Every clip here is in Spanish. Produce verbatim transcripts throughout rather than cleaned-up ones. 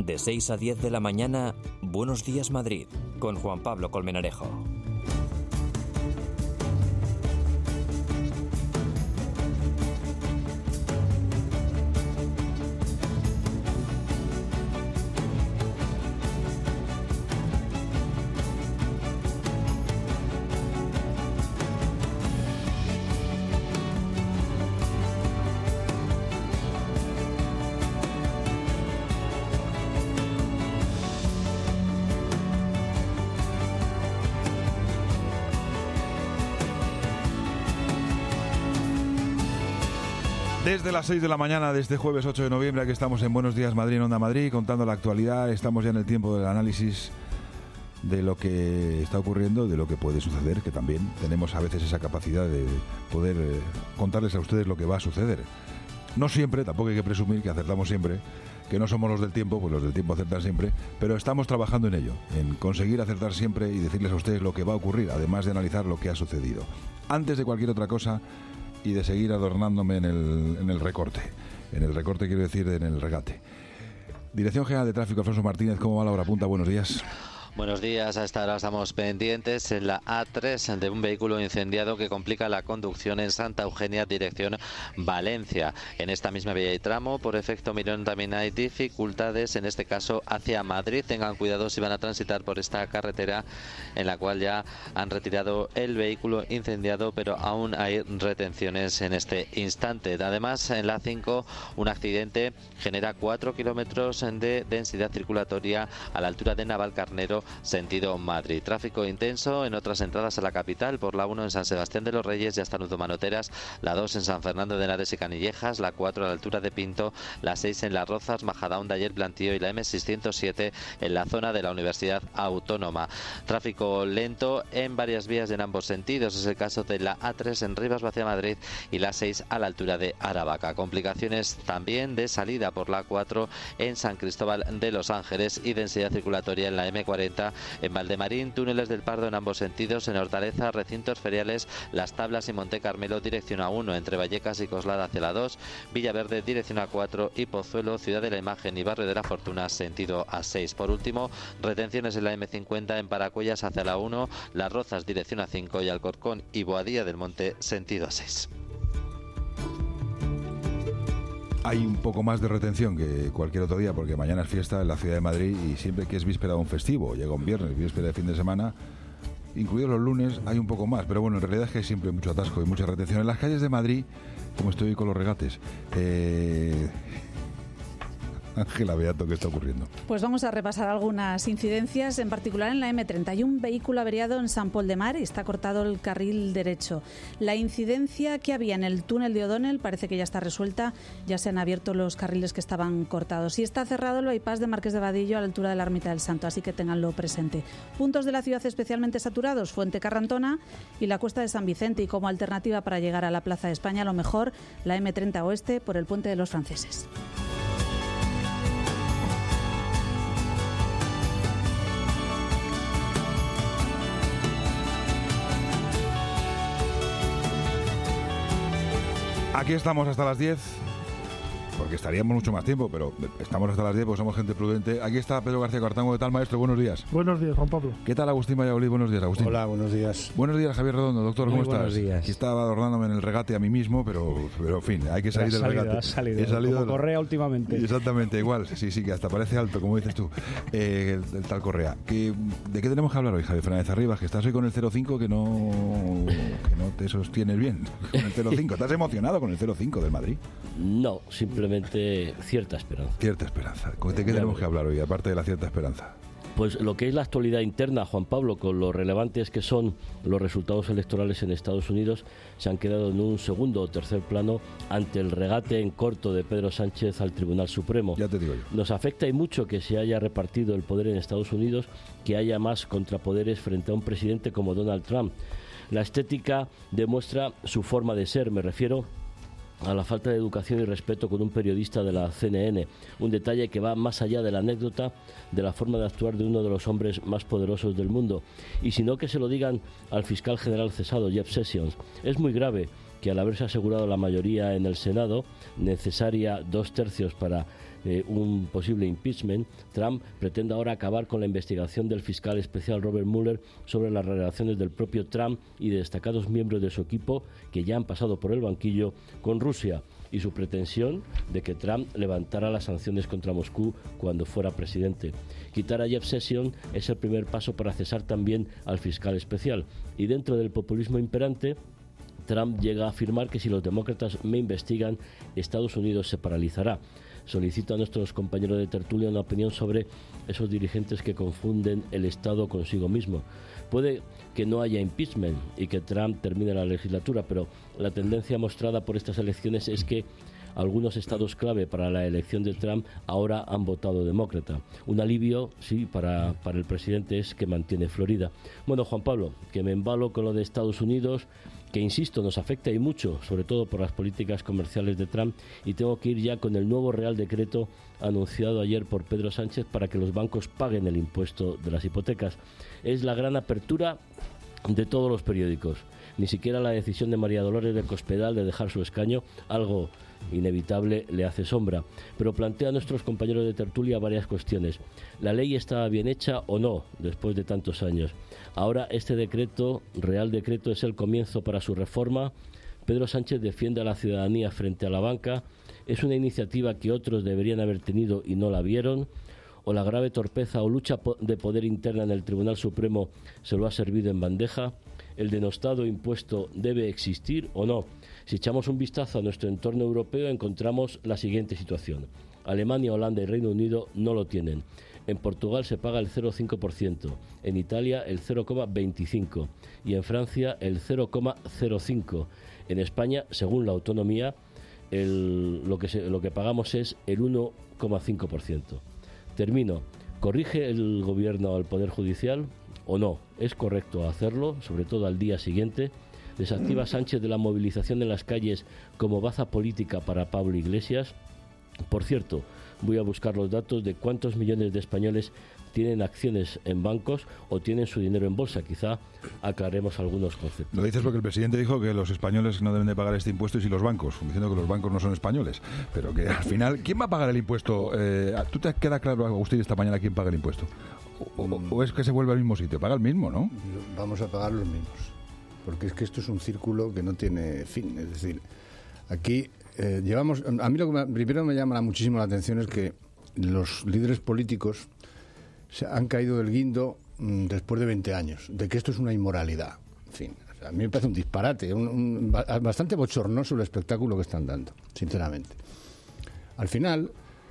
De seis a diez de la mañana, Buenos Días Madrid, con Juan Pablo Colmenarejo. Desde las seis de la mañana de este jueves ocho de noviembre, aquí estamos en Buenos Días Madrid, en Onda Madrid, contando la actualidad. Estamos ya en el tiempo del análisis de lo que está ocurriendo, de lo que puede suceder, que también tenemos a veces esa capacidad de poder eh, contarles a ustedes lo que va a suceder. No siempre, tampoco hay que presumir que acertamos siempre, que no somos los del tiempo, pues los del tiempo acertan siempre, pero estamos trabajando en ello, en conseguir acertar siempre y decirles a ustedes lo que va a ocurrir, además de analizar lo que ha sucedido. Antes de cualquier otra cosa, y de seguir adornándome en el, en el recorte. En el recorte quiero decir en el regate. Dirección General de Tráfico, Alfonso Martínez, ¿cómo va la hora punta? Buenos días. Buenos días, a esta hora estamos pendientes en la A tres de un vehículo incendiado que complica la conducción en Santa Eugenia, dirección Valencia. En esta misma vía y tramo, por efecto Mirón, también hay dificultades, en este caso hacia Madrid. Tengan cuidado si van a transitar por esta carretera en la cual ya han retirado el vehículo incendiado, pero aún hay retenciones en este instante. Además, en la A cinco, un accidente genera cuatro kilómetros de densidad circulatoria a la altura de Navalcarnero, sentido Madrid. Tráfico intenso en otras entradas a la capital, por la uno en San Sebastián de los Reyes, ya están Manoteras, la dos en San Fernando de Henares y Canillejas, la cuatro a la altura de Pinto, la seis en Las Rozas, Majadahonda, Ayer Plantío, y la eme seiscientos siete en la zona de la Universidad Autónoma. Tráfico lento en varias vías en ambos sentidos, es el caso de la A tres en Rivas hacia Madrid y la seis a la altura de Aravaca. Complicaciones también de salida por la cuatro en San Cristóbal de los Ángeles y densidad circulatoria en la eme cuarenta en Valdemarín, túneles del Pardo en ambos sentidos, en Hortaleza, recintos feriales, Las Tablas y Monte Carmelo, dirección A uno, entre Vallecas y Coslada hacia la dos, Villaverde, dirección A cuatro, y Pozuelo, Ciudad de la Imagen y Barrio de la Fortuna, sentido A seis. Por último, retenciones en la eme cincuenta en Paracuellas hacia la uno, Las Rozas, dirección A cinco, y Alcorcón y Boadilla del Monte, sentido A seis. Hay un poco más de retención que cualquier otro día porque mañana es fiesta en la ciudad de Madrid y siempre que es víspera de un festivo, llega un viernes, víspera de fin de semana, incluidos los lunes, hay un poco más, pero bueno, en realidad es que hay siempre mucho atasco y mucha retención. En las calles de Madrid, como estoy con los regates, eh... Ángela Beato, ¿qué está ocurriendo? Pues vamos a repasar algunas incidencias, en particular en la eme treinta. Hay un vehículo averiado en Sant Pol de Mar y está cortado el carril derecho. La incidencia que había en el túnel de O'Donnell parece que ya está resuelta, ya se han abierto los carriles que estaban cortados. Y está cerrado el bypass de Marqués de Vadillo a la altura de la Ermita del Santo, así que ténganlo presente. Puntos de la ciudad especialmente saturados: Fuente Carrantona y la Cuesta de San Vicente, y como alternativa para llegar a la Plaza de España, a lo mejor la eme treinta Oeste por el Puente de los Franceses. Aquí estamos hasta las diez, porque estaríamos mucho más tiempo, pero estamos hasta las diez porque somos gente prudente. Aquí está Pedro García Cartango. ¿Qué tal, maestro? Buenos días. Buenos días, Juan Pablo. ¿Qué tal, Agustín Valladolid? Buenos días, Agustín. Hola, buenos días. Buenos días, Javier Redondo. Doctor, ¿cómo Muy estás? buenos días. Aquí estaba adornándome en el regate a mí mismo, pero, pero en fin, hay que salir has del salido, regate. Has salido, He salido como de... Correa últimamente. Exactamente, igual. Sí, sí, que hasta parece alto, como dices tú. Eh, el, el tal Correa. ¿Qué, ¿De qué tenemos que hablar hoy, Javier Fernández Arribas? Que estás hoy con el cero cinco que no, que no te sostienes bien. Con el cero cinco. ¿Estás emocionado con el cero cinco del Madrid? No, simplemente cierta esperanza. Cierta esperanza. ¿De qué tenemos que hablar hoy, aparte de la cierta esperanza? Pues lo que es la actualidad interna, Juan Pablo, con lo relevantes que son los resultados electorales en Estados Unidos, se han quedado en un segundo o tercer plano ante el regate en corto de Pedro Sánchez al Tribunal Supremo. Ya te digo yo. Nos afecta y mucho que se haya repartido el poder en Estados Unidos, que haya más contrapoderes frente a un presidente como Donald Trump. La estética demuestra su forma de ser, me refiero a la falta de educación y respeto con un periodista de la C N N, un detalle que va más allá de la anécdota de la forma de actuar de uno de los hombres más poderosos del mundo, y sino que se lo digan al fiscal general cesado, Jeff Sessions. Es muy grave que al haberse asegurado la mayoría en el Senado, necesaria dos tercios para eh, un posible impeachment, Trump pretende ahora acabar con la investigación del fiscal especial Robert Mueller sobre las relaciones del propio Trump y de destacados miembros de su equipo que ya han pasado por el banquillo con Rusia, y su pretensión de que Trump levantara las sanciones contra Moscú cuando fuera presidente. Quitar a Jeff Sessions es el primer paso para cesar también al fiscal especial, y dentro del populismo imperante, Trump llega a afirmar que si los demócratas me investigan, Estados Unidos se paralizará. Solicito a nuestros compañeros de tertulia una opinión sobre esos dirigentes que confunden el Estado consigo mismo. Puede que no haya impeachment y que Trump termine la legislatura, pero la tendencia mostrada por estas elecciones es que algunos estados clave para la elección de Trump ahora han votado demócrata. Un alivio, sí, para, para el presidente es que mantiene Florida. Bueno, Juan Pablo, que me embalo con lo de Estados Unidos, que insisto, nos afecta y mucho, sobre todo por las políticas comerciales de Trump, y tengo que ir ya con el nuevo Real Decreto anunciado ayer por Pedro Sánchez para que los bancos paguen el impuesto de las hipotecas. Es la gran apertura de todos los periódicos. Ni siquiera la decisión de María Dolores de Cospedal de dejar su escaño, algo inevitable, le hace sombra. Pero plantea a nuestros compañeros de tertulia varias cuestiones. ¿La ley estaba bien hecha o no después de tantos años? Ahora este decreto, Real Decreto, es el comienzo para su reforma. Pedro Sánchez defiende a la ciudadanía frente a la banca. ¿Es una iniciativa que otros deberían haber tenido y no la vieron? ¿O la grave torpeza o lucha de poder interna en el Tribunal Supremo se lo ha servido en bandeja? ¿El denostado impuesto debe existir o no? Si echamos un vistazo a nuestro entorno europeo, encontramos la siguiente situación. Alemania, Holanda y Reino Unido no lo tienen. En Portugal se paga el cero coma cinco por ciento, en Italia el cero coma veinticinco por ciento y en Francia el cero coma cero cinco por ciento. En España, según la autonomía, el, lo, que se, lo que pagamos es el uno coma cinco por ciento. Termino. ¿Corrige el gobierno al Poder Judicial o no? ¿Es correcto hacerlo, sobre todo al día siguiente? ¿Desactiva Sánchez de la movilización en las calles como baza política para Pablo Iglesias? Por cierto, voy a buscar los datos de cuántos millones de españoles tienen acciones en bancos o tienen su dinero en bolsa. Quizá aclaremos algunos conceptos. Lo dices porque el presidente dijo que los españoles no deben de pagar este impuesto y si los bancos, diciendo que los bancos no son españoles. Pero que al final, ¿quién va a pagar el impuesto? Eh, ¿Tú te queda claro, Agustín, esta mañana quién paga el impuesto? O, o, ¿O es que se vuelve al mismo sitio? Paga el mismo, ¿no? Vamos a pagar los mismos. Porque es que esto es un círculo que no tiene fin. Es decir, aquí eh, llevamos... A mí lo que me, primero me llama muchísimo la atención es que los líderes políticos se han caído del guindo mmm, después de veinte años, de que esto es una inmoralidad. En fin, o sea, a mí me parece un disparate, un, un, bastante bochornoso el espectáculo que están dando, sinceramente. Al final,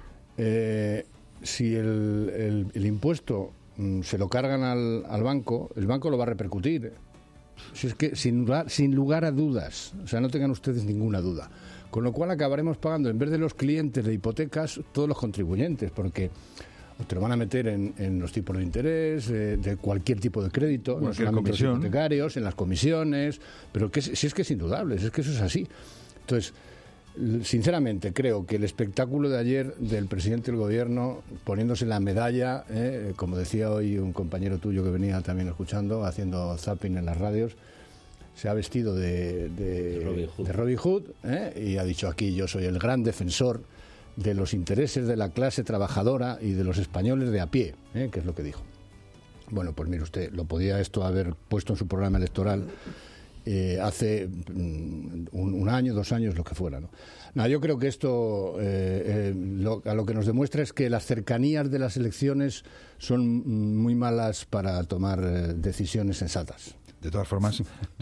eh, si el, el, el impuesto mmm, se lo cargan al, al banco, el banco lo va a repercutir. Si es que sin lugar, sin lugar a dudas, o sea, no tengan ustedes ninguna duda. Con lo cual acabaremos pagando, en vez de los clientes de hipotecas, todos los contribuyentes, porque te lo van a meter en, en los tipos de interés, eh, de cualquier tipo de crédito, cualquier no solamente comisión, los hipotecarios, en las comisiones, pero que si es que es indudable, es que eso es así. Entonces, sinceramente, creo que el espectáculo de ayer del presidente del gobierno poniéndose la medalla, eh, como decía hoy un compañero tuyo que venía también escuchando, haciendo zapping en las radios, se ha vestido de, de, de Robin Hood, de Robin Hood eh, y ha dicho: aquí yo soy el gran defensor de los intereses de la clase trabajadora y de los españoles de a pie, eh, que es lo que dijo. Bueno, pues mire usted, lo podía esto haber puesto en su programa electoral Eh, hace mm, un, un año, dos años, lo que fuera, ¿no? No, yo creo que esto eh, eh, lo, a lo que nos demuestra es que las cercanías de las elecciones son muy malas para tomar eh, decisiones sensatas. De todas formas,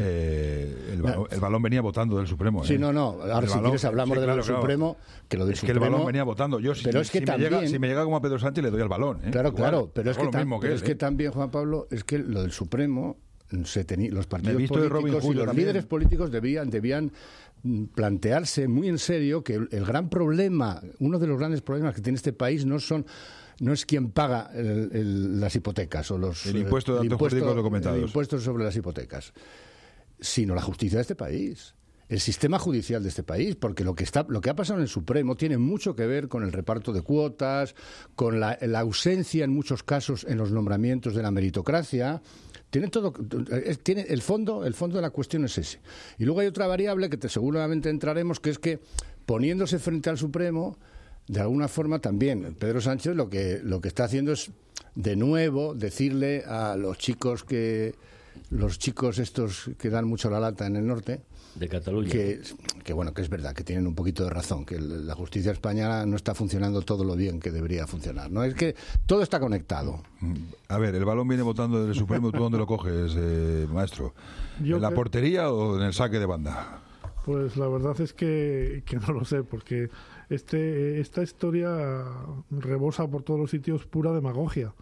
eh, el, balón, el balón venía votando del Supremo. ¿eh? Sí, no, no. Ahora, el si balón, quieres, hablamos sí, del claro, Supremo, claro. que lo del es Supremo... que el balón venía votando. Yo, si, pero es que si, también, me llega, si me llega como a Pedro Sánchez, le doy al balón. ¿eh? Claro, Igual, claro. Pero, es que, tam, que, pero él, es que ¿eh? también, Juan Pablo, es que lo del Supremo... Se teni- los partidos políticos y los también. líderes políticos debían, debían plantearse muy en serio que el, el gran problema, uno de los grandes problemas que tiene este país no son no es quien paga el, el, las hipotecas o los el impuesto de actos jurídicos documentados, el impuesto sobre las hipotecas, sino la justicia de este país, el sistema judicial de este país, porque lo que está, lo que ha pasado en el Supremo tiene mucho que ver con el reparto de cuotas, con la, la ausencia en muchos casos en los nombramientos de la meritocracia. Tiene todo, tiene el fondo, el fondo de la cuestión es ese. Y luego hay otra variable que te, seguramente entraremos, que es que poniéndose frente al Supremo, de alguna forma también Pedro Sánchez lo que lo que está haciendo es de nuevo decirle a los chicos que los chicos estos que dan mucho la lata en el norte de Cataluña, que, que bueno, que es verdad, que tienen un poquito de razón, que la justicia española no está funcionando todo lo bien que debería funcionar, ¿no? Es que todo está conectado. A ver, el balón viene botando del Supremo, ¿tú dónde lo coges, eh, maestro? Yo ¿En la creo... portería o en el saque de banda? Pues la verdad es que, que no lo sé, porque este esta historia rebosa por todos los sitios pura demagogia.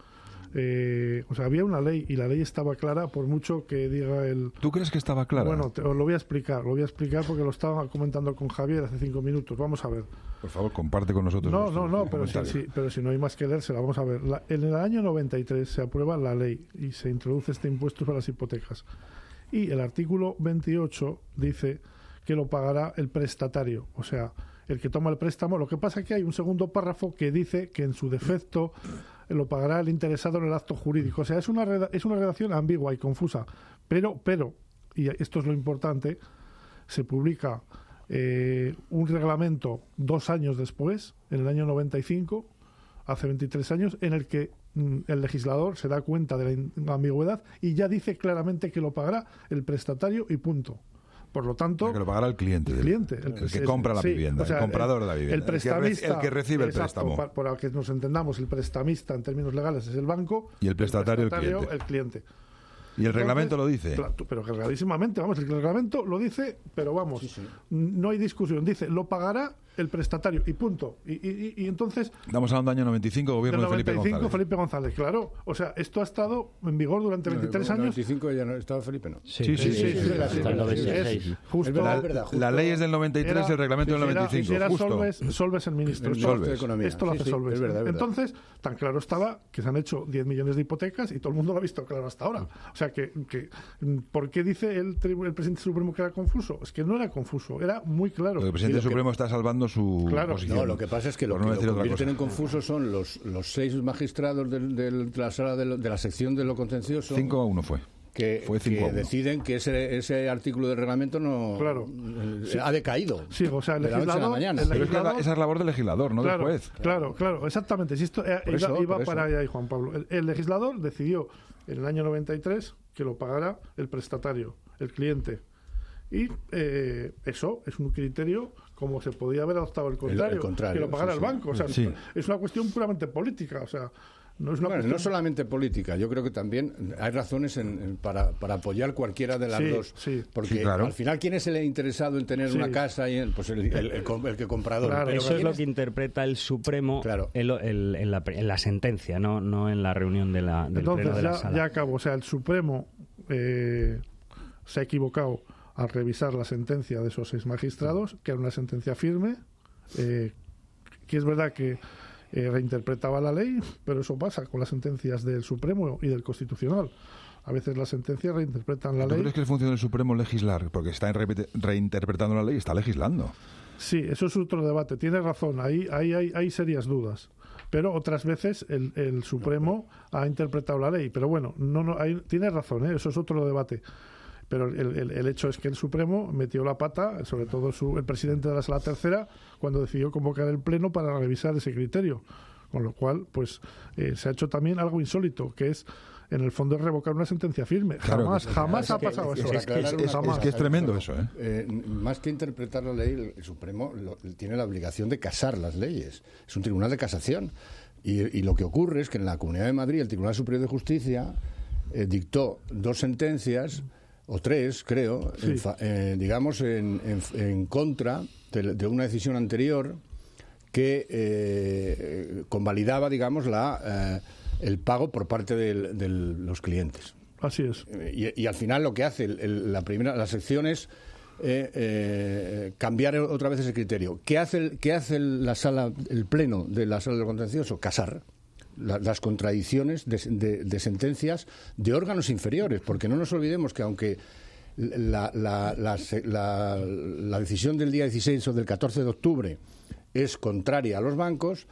Eh, o sea, había una ley y la ley estaba clara, por mucho que diga el... ¿Tú crees que estaba clara? Bueno, te, os lo voy a explicar, lo voy a explicar porque lo estaba comentando con Javier hace cinco minutos. Vamos a ver. Por favor, comparte con nosotros. No, no, no, pero si, si, pero si no hay más que leérsela, vamos a ver. La, en el año noventa y tres se aprueba la ley y se introduce este impuesto para las hipotecas. Y el artículo veintiocho dice que lo pagará el prestatario, o sea, el que toma el préstamo. Lo que pasa es que hay un segundo párrafo que dice que en su defecto lo pagará el interesado en el acto jurídico. O sea, es una es una redacción ambigua y confusa. Pero, pero, y esto es lo importante, se publica eh, un reglamento dos años después, en el año noventa y cinco, hace veintitrés años, en el que mm, el legislador se da cuenta de la ambigüedad y ya dice claramente que lo pagará el prestatario y punto. Por lo tanto, que lo pagará el cliente. El cliente, el, el que es, compra la sí, vivienda, o sea, el comprador de la vivienda. El prestamista. El que, re, el que recibe exacto, el préstamo. Para, para que nos entendamos, el prestamista en términos legales es el banco. Y el prestatario el, prestatario, el cliente. El cliente. Y el Entonces, reglamento lo dice. Claro, pero que clarísimamente, vamos, el reglamento lo dice, pero vamos, sí, sí. no hay discusión. Dice, lo pagará el prestatario y punto. Y, y, y entonces... Estamos hablando del año noventa y cinco, gobierno de Felipe González. Felipe González, claro. O sea, esto ha estado en vigor durante veintitrés no, años. noventa y cinco ya no estaba Felipe, ¿no? Sí, sí, sí. sí, sí, sí, sí, hasta el noventa y seis. Justo, la, verdad, justo, la ley es del noventa y tres, era, el reglamento del noventa y cinco. Era justo. Solves, Solves el ministro. El esto, Solves. esto, esto lo hace sí, sí, Solves. Es verdad, es verdad. Entonces, tan claro estaba que se han hecho diez millones de hipotecas y todo el mundo lo ha visto claro hasta ahora. O sea, que, que ¿por qué dice el, el presidente supremo que era confuso? Es que no era confuso, era muy claro. El presidente supremo que, está salvando su claro, posición. No, lo que pasa es que lo no que lo convierten en confuso son los, los seis magistrados del, del, de la sala de, lo, de la sección de lo contencioso. cinco a uno fue. Que, fue cinco que a uno. Deciden que ese, ese artículo del reglamento no claro. eh, sí. ha decaído. Sí, o sea, el de la noche a la mañana. El Pero es que esa es labor del legislador, no claro, del juez. Claro, claro, exactamente. Si esto eh, iba, eso, iba para eso. allá, Juan Pablo. El, el legislador decidió en el año noventa y tres que lo pagara el prestatario, el cliente. Y eh, eso es un criterio como se podía haber adoptado el contrario, el, el contrario que lo pagara sí, el banco. O sea, sí. es una cuestión puramente política. O sea, no es una bueno, cuestión... no solamente política, yo creo que también hay razones en, en, para, para apoyar cualquiera de las sí, dos. Sí. Porque sí, claro. al final, ¿quién es el interesado en tener sí. una casa? Y el, pues el, el, el, el, el que comprador. Claro, pero eso es lo es... que interpreta el Supremo claro. en, lo, en, en, la, en la sentencia, no, no en la reunión de la, del Entonces, pleno de ya, la sala. ya acabo. O sea, el Supremo eh, se ha equivocado al revisar la sentencia de esos seis magistrados, que era una sentencia firme, eh, que es verdad que eh, reinterpretaba la ley, pero eso pasa con las sentencias del Supremo y del Constitucional. A veces las sentencias reinterpretan la ¿Tú ley. crees que es función del Supremo legislar? Porque está en re reinterpretando la ley, está legislando. Sí, eso es otro debate. Tienes razón, ahí, ahí hay, hay serias dudas. Pero otras veces el, el Supremo ha interpretado la ley. Pero bueno, no, no, hay, tienes razón, ¿eh? Eso es otro debate. Pero el, el, el hecho es que el Supremo metió la pata, sobre todo su, el presidente de la Sala Tercera, cuando decidió convocar el Pleno para revisar ese criterio. Con lo cual, pues eh, se ha hecho también algo insólito, que es, en el fondo, es revocar una sentencia firme. Claro, jamás, que, jamás ha que, pasado es eso. Que, es, que, es, es, jamás. es que es tremendo eso, ¿eh? Eh, más que interpretar la ley, el Supremo lo, tiene la obligación de casar las leyes. Es un tribunal de casación. Y, y lo que ocurre es que en la Comunidad de Madrid el Tribunal Superior de Justicia eh, dictó dos sentencias, o tres, creo, sí. en fa, eh, digamos, en, en, en contra de, de una decisión anterior que eh, convalidaba, digamos, la, eh, el pago por parte de, de los clientes. Así es. Y, y al final lo que hace el, el, la primera, la sección es eh, eh, cambiar otra vez ese criterio. ¿Qué hace, el, qué hace el, la sala, el pleno de la sala del contencioso? Casar la, las contradicciones de, de, de sentencias de órganos inferiores, porque no nos olvidemos que aunque la, la, la, la, la decisión del día dieciséis o del catorce de octubre es contraria a los bancos,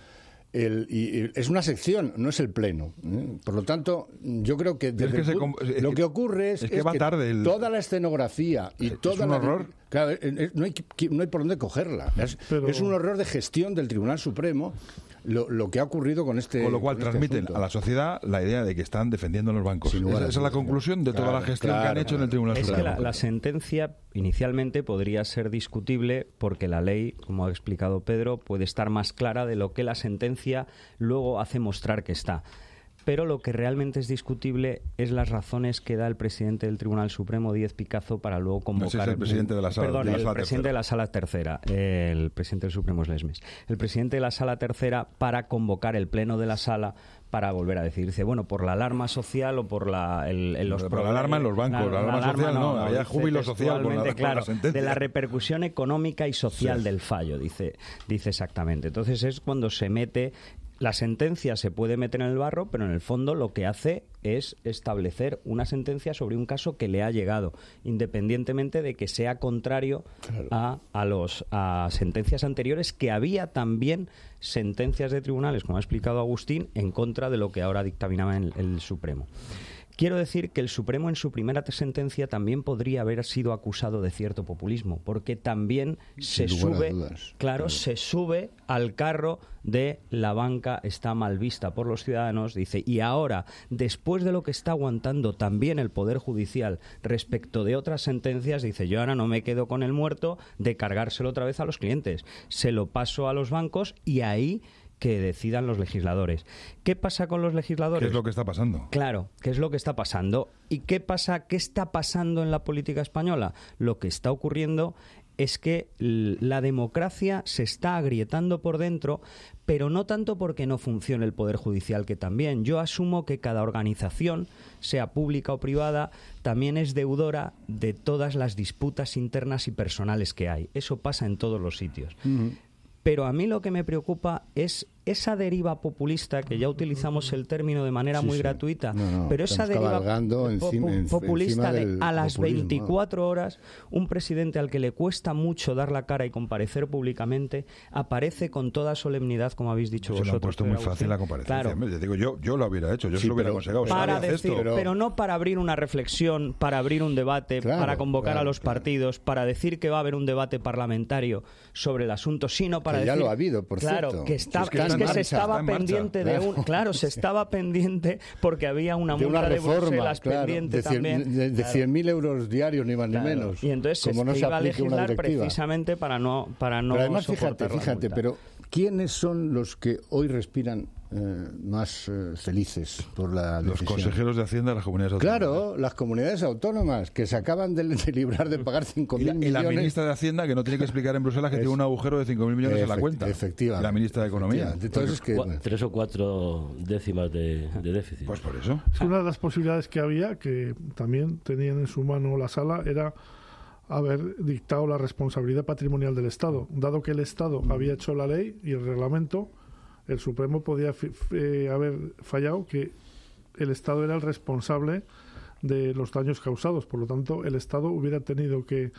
El, y, y es una sección, no es el pleno. ¿eh? Por lo tanto, yo creo que, desde es que el, se, lo que ocurre es, es que, es va que tarde el... toda la escenografía y es toda un la... horror. Claro, no hay, no hay por dónde cogerla. Es, Pero... es un horror de gestión del Tribunal Supremo lo, lo que ha ocurrido con este Con lo cual con este transmiten asunto. a la sociedad la idea de que están defendiendo a los bancos. Esa, esa es la conclusión de toda claro, la gestión claro, que han hecho claro. en el Tribunal Es Supremo. que la, la sentencia inicialmente podría ser discutible porque la ley, como ha explicado Pedro, puede estar más clara de lo que la sentencia luego hace mostrar que está. Pero lo que realmente es discutible es las razones que da el presidente del Tribunal Supremo, Díez Picazo, para luego convocar... No, ese es el presidente de la sala, Perdón, de la el sala presidente tercera. de la Sala Tercera. El presidente del Supremo es Lesmes. El presidente de la Sala Tercera para convocar el pleno de la Sala para volver a decir, dice, bueno, por la alarma social o por la... El, el, los por la alarma en los bancos, la, la alarma, alarma social no, no había júbilo social por la, claro, por la sentencia. De la repercusión económica y social sí. del fallo, dice, dice exactamente. Entonces es cuando se mete... La sentencia se puede meter en el barro, pero en el fondo lo que hace es establecer una sentencia sobre un caso que le ha llegado, independientemente de que sea contrario claro. a, a, los, a sentencias anteriores, que había también sentencias de tribunales, como ha explicado Agustín, en contra de lo que ahora dictaminaba el, el Supremo. Quiero decir que el Supremo en su primera sentencia también podría haber sido acusado de cierto populismo, porque también se sube, claro, claro, se sube al carro de la banca está mal vista por los ciudadanos, dice, y ahora, después de lo que está aguantando también el Poder Judicial respecto de otras sentencias, dice, yo ahora no me quedo con el muerto de cargárselo otra vez a los clientes, se lo paso a los bancos y ahí que decidan los legisladores. ¿Qué pasa con los legisladores? ¿Qué es lo que está pasando? Claro, ¿qué es lo que está pasando? ¿Y qué pasa? ¿Qué está pasando en la política española? Lo que está ocurriendo es que la democracia se está agrietando por dentro, pero no tanto porque no funcione el Poder Judicial, que también. Yo asumo que cada organización, sea pública o privada, también es deudora de todas las disputas internas y personales que hay. Eso pasa en todos los sitios. Uh-huh. Pero a mí lo que me preocupa es esa deriva populista, que ya utilizamos el término de manera sí, muy sí. gratuita, no, no, pero esa deriva encima, populista de a las populismo. veinticuatro horas, un presidente al que le cuesta mucho dar la cara y comparecer públicamente, aparece con toda solemnidad, como habéis dicho se vosotros. Se lo han puesto muy Agustín. fácil la comparecencia. Claro. Yo, digo, yo, yo lo hubiera hecho, yo sí, se lo hubiera aconsejado. Para decir, esto. Pero... pero no para abrir una reflexión, para abrir un debate, claro, para convocar claro, a los claro. partidos, para decir que va a haber un debate parlamentario sobre el asunto, sino para que decir... ya lo ha habido, por claro, cierto. que, está, si es que, es está que marcha, se estaba pendiente de un... Claro, se estaba pendiente porque había una de multa una reforma, de Bruselas claro, pendiente de cien, también. De, de cien mil euros diarios, ni más claro. ni menos. Y entonces como se, no se se iba a legislar precisamente para no para no pero además, fíjate, soportar fíjate, la multa. pero ¿quiénes son los que hoy respiran eh, más eh, felices por la Los decisión? consejeros de Hacienda de las comunidades autónomas. Claro, las comunidades autónomas, que se acaban de, de librar de pagar cinco mil millones. Y la ministra de Hacienda, que no tiene que explicar en Bruselas que es, tiene un agujero de cinco mil millones en la cuenta. Efectivamente. La ministra de Economía. Entonces, que, Tres o cuatro décimas de, de déficit. Pues por eso. Es una de las posibilidades que había, que también tenían en su mano la sala, era haber dictado la responsabilidad patrimonial del Estado. Dado que el Estado había hecho la ley y el reglamento, el Supremo podía f- f- haber fallado que el Estado era el responsable de los daños causados. Por lo tanto, el Estado hubiera tenido que,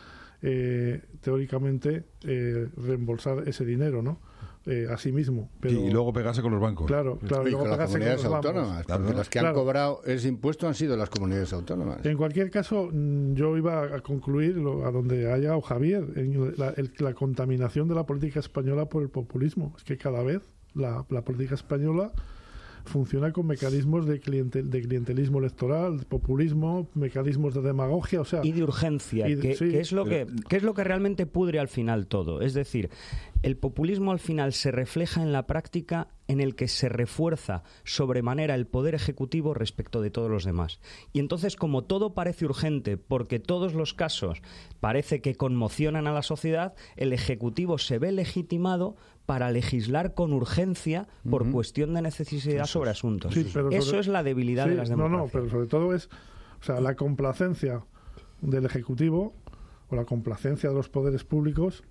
eh, teóricamente, eh, reembolsar ese dinero, ¿no? Eh, a sí mismo. Pero, y luego pegarse con los bancos. Claro, claro. y luego con las pegarse comunidades con los autónomas, bancos. porque Claro, las que claro. han cobrado ese impuesto han sido las comunidades autónomas. En cualquier caso, yo iba a concluir lo, a donde ha llegado Javier, en la, el, la contaminación de la política española por el populismo. Es que cada vez la, la política española funciona con mecanismos de, cliente, de clientelismo electoral, de populismo, mecanismos de demagogia, o sea... Y de urgencia, y de, que, sí, que, es lo pero, que, que es lo que realmente pudre al final todo. Es decir, el populismo al final se refleja en la práctica en el que se refuerza sobremanera el poder ejecutivo respecto de todos los demás. Y entonces, como todo parece urgente, porque todos los casos parece que conmocionan a la sociedad, el ejecutivo se ve legitimado para legislar con urgencia por uh-huh. cuestión de necesidad sobre asuntos. Sí, pero Eso sobre, es la debilidad sí, de las democracias. No, no, pero sobre todo es, o sea, la complacencia del Ejecutivo o la complacencia de los poderes públicos